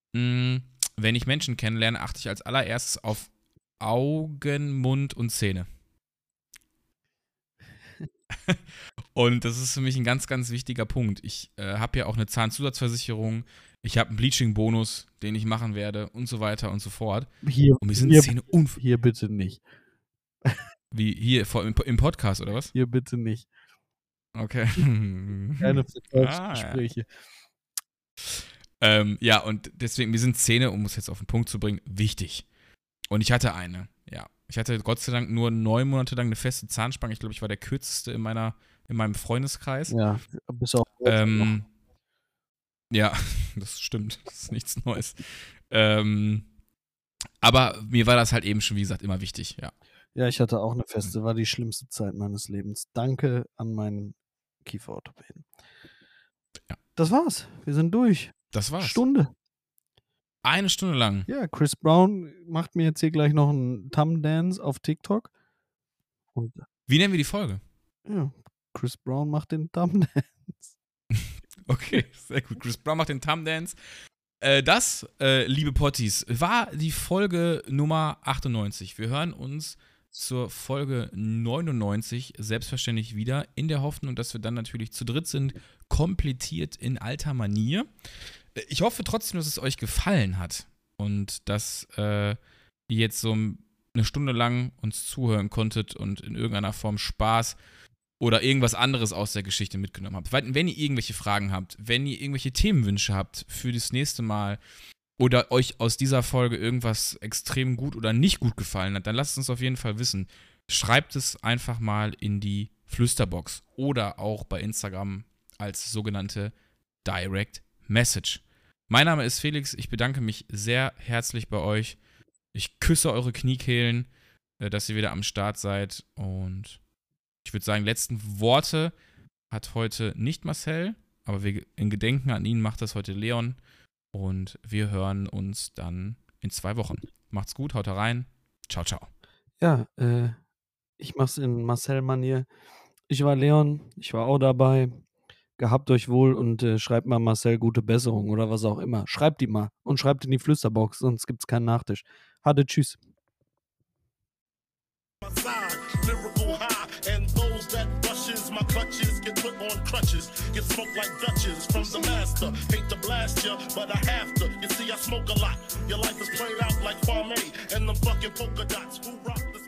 wenn ich Menschen kennenlerne, achte ich als allererstes auf Augen, Mund und Zähne. Und das ist für mich ein ganz, ganz wichtiger Punkt. Ich habe ja auch eine Zahnzusatzversicherung, ich habe einen Bleaching-Bonus, den ich machen werde und so weiter und so fort. Hier, Und mir sind hier, Zähne hier bitte nicht. Wie hier im Podcast, oder was? Hier bitte nicht. Okay. Keine Verkaufsgespräche. Ja, und deswegen, mir sind Zähne, um es jetzt auf den Punkt zu bringen, wichtig. Und ich hatte eine, ja. Ich hatte Gott sei Dank nur 9 Monate lang eine feste Zahnspange. Ich glaube, ich war der kürzeste in meinem Freundeskreis. Ja, bis auch heute noch. Ja, das stimmt. Das ist nichts Neues. Aber mir war das halt eben schon, wie gesagt, immer wichtig, ja. Ja, ich hatte auch eine feste, war die schlimmste Zeit meines Lebens. Danke an meinen Kieferorthopäden. Ja. Das war's. Wir sind durch. Das war's. Stunde. 1 Stunde lang. Ja, Chris Brown macht mir jetzt hier gleich noch einen Thumb-Dance auf TikTok. Und Wie nennen wir die Folge? ja, Chris Brown macht den Thumb-Dance. Okay, sehr gut. Chris Brown macht den Thumb-Dance. Das, liebe Potties, war die Folge Nummer 98. Wir hören uns zur Folge 99 selbstverständlich wieder, in der Hoffnung, dass wir dann natürlich zu dritt sind, komplettiert in alter Manier. Ich hoffe trotzdem, dass es euch gefallen hat und dass ihr jetzt so eine Stunde lang uns zuhören konntet und in irgendeiner Form Spaß oder irgendwas anderes aus der Geschichte mitgenommen habt. Wenn ihr irgendwelche Fragen habt, wenn ihr irgendwelche Themenwünsche habt für das nächste Mal oder euch aus dieser Folge irgendwas extrem gut oder nicht gut gefallen hat, dann lasst es uns auf jeden Fall wissen. Schreibt es einfach mal in die Flüsterbox oder auch bei Instagram als sogenannte Direct Message. Mein Name ist Felix, ich bedanke mich sehr herzlich bei euch. Ich küsse eure Kniekehlen, dass ihr wieder am Start seid und ich würde sagen, letzten Worte hat heute nicht Marcel, aber in Gedenken an ihn macht das heute Leon und wir hören uns dann in 2 Wochen. Macht's gut, haut rein. Ciao, ciao. Ja, ich mach's in Marcel-Manier. Ich war Leon, ich war auch dabei. Gehabt euch wohl und schreibt mal Marcel gute Besserung oder was auch immer. Schreibt die mal und schreibt in die Flüsterbox, sonst gibt's keinen Nachtisch. Hatte, tschüss. My side, lyrical high, and those that rushes my clutches get put on crutches, get smoked like Dutches from the master. Hate to blast ya, but I have to. You see, I smoke a lot. Your life is played out like Kwame and them fucking polka dots. Who rock the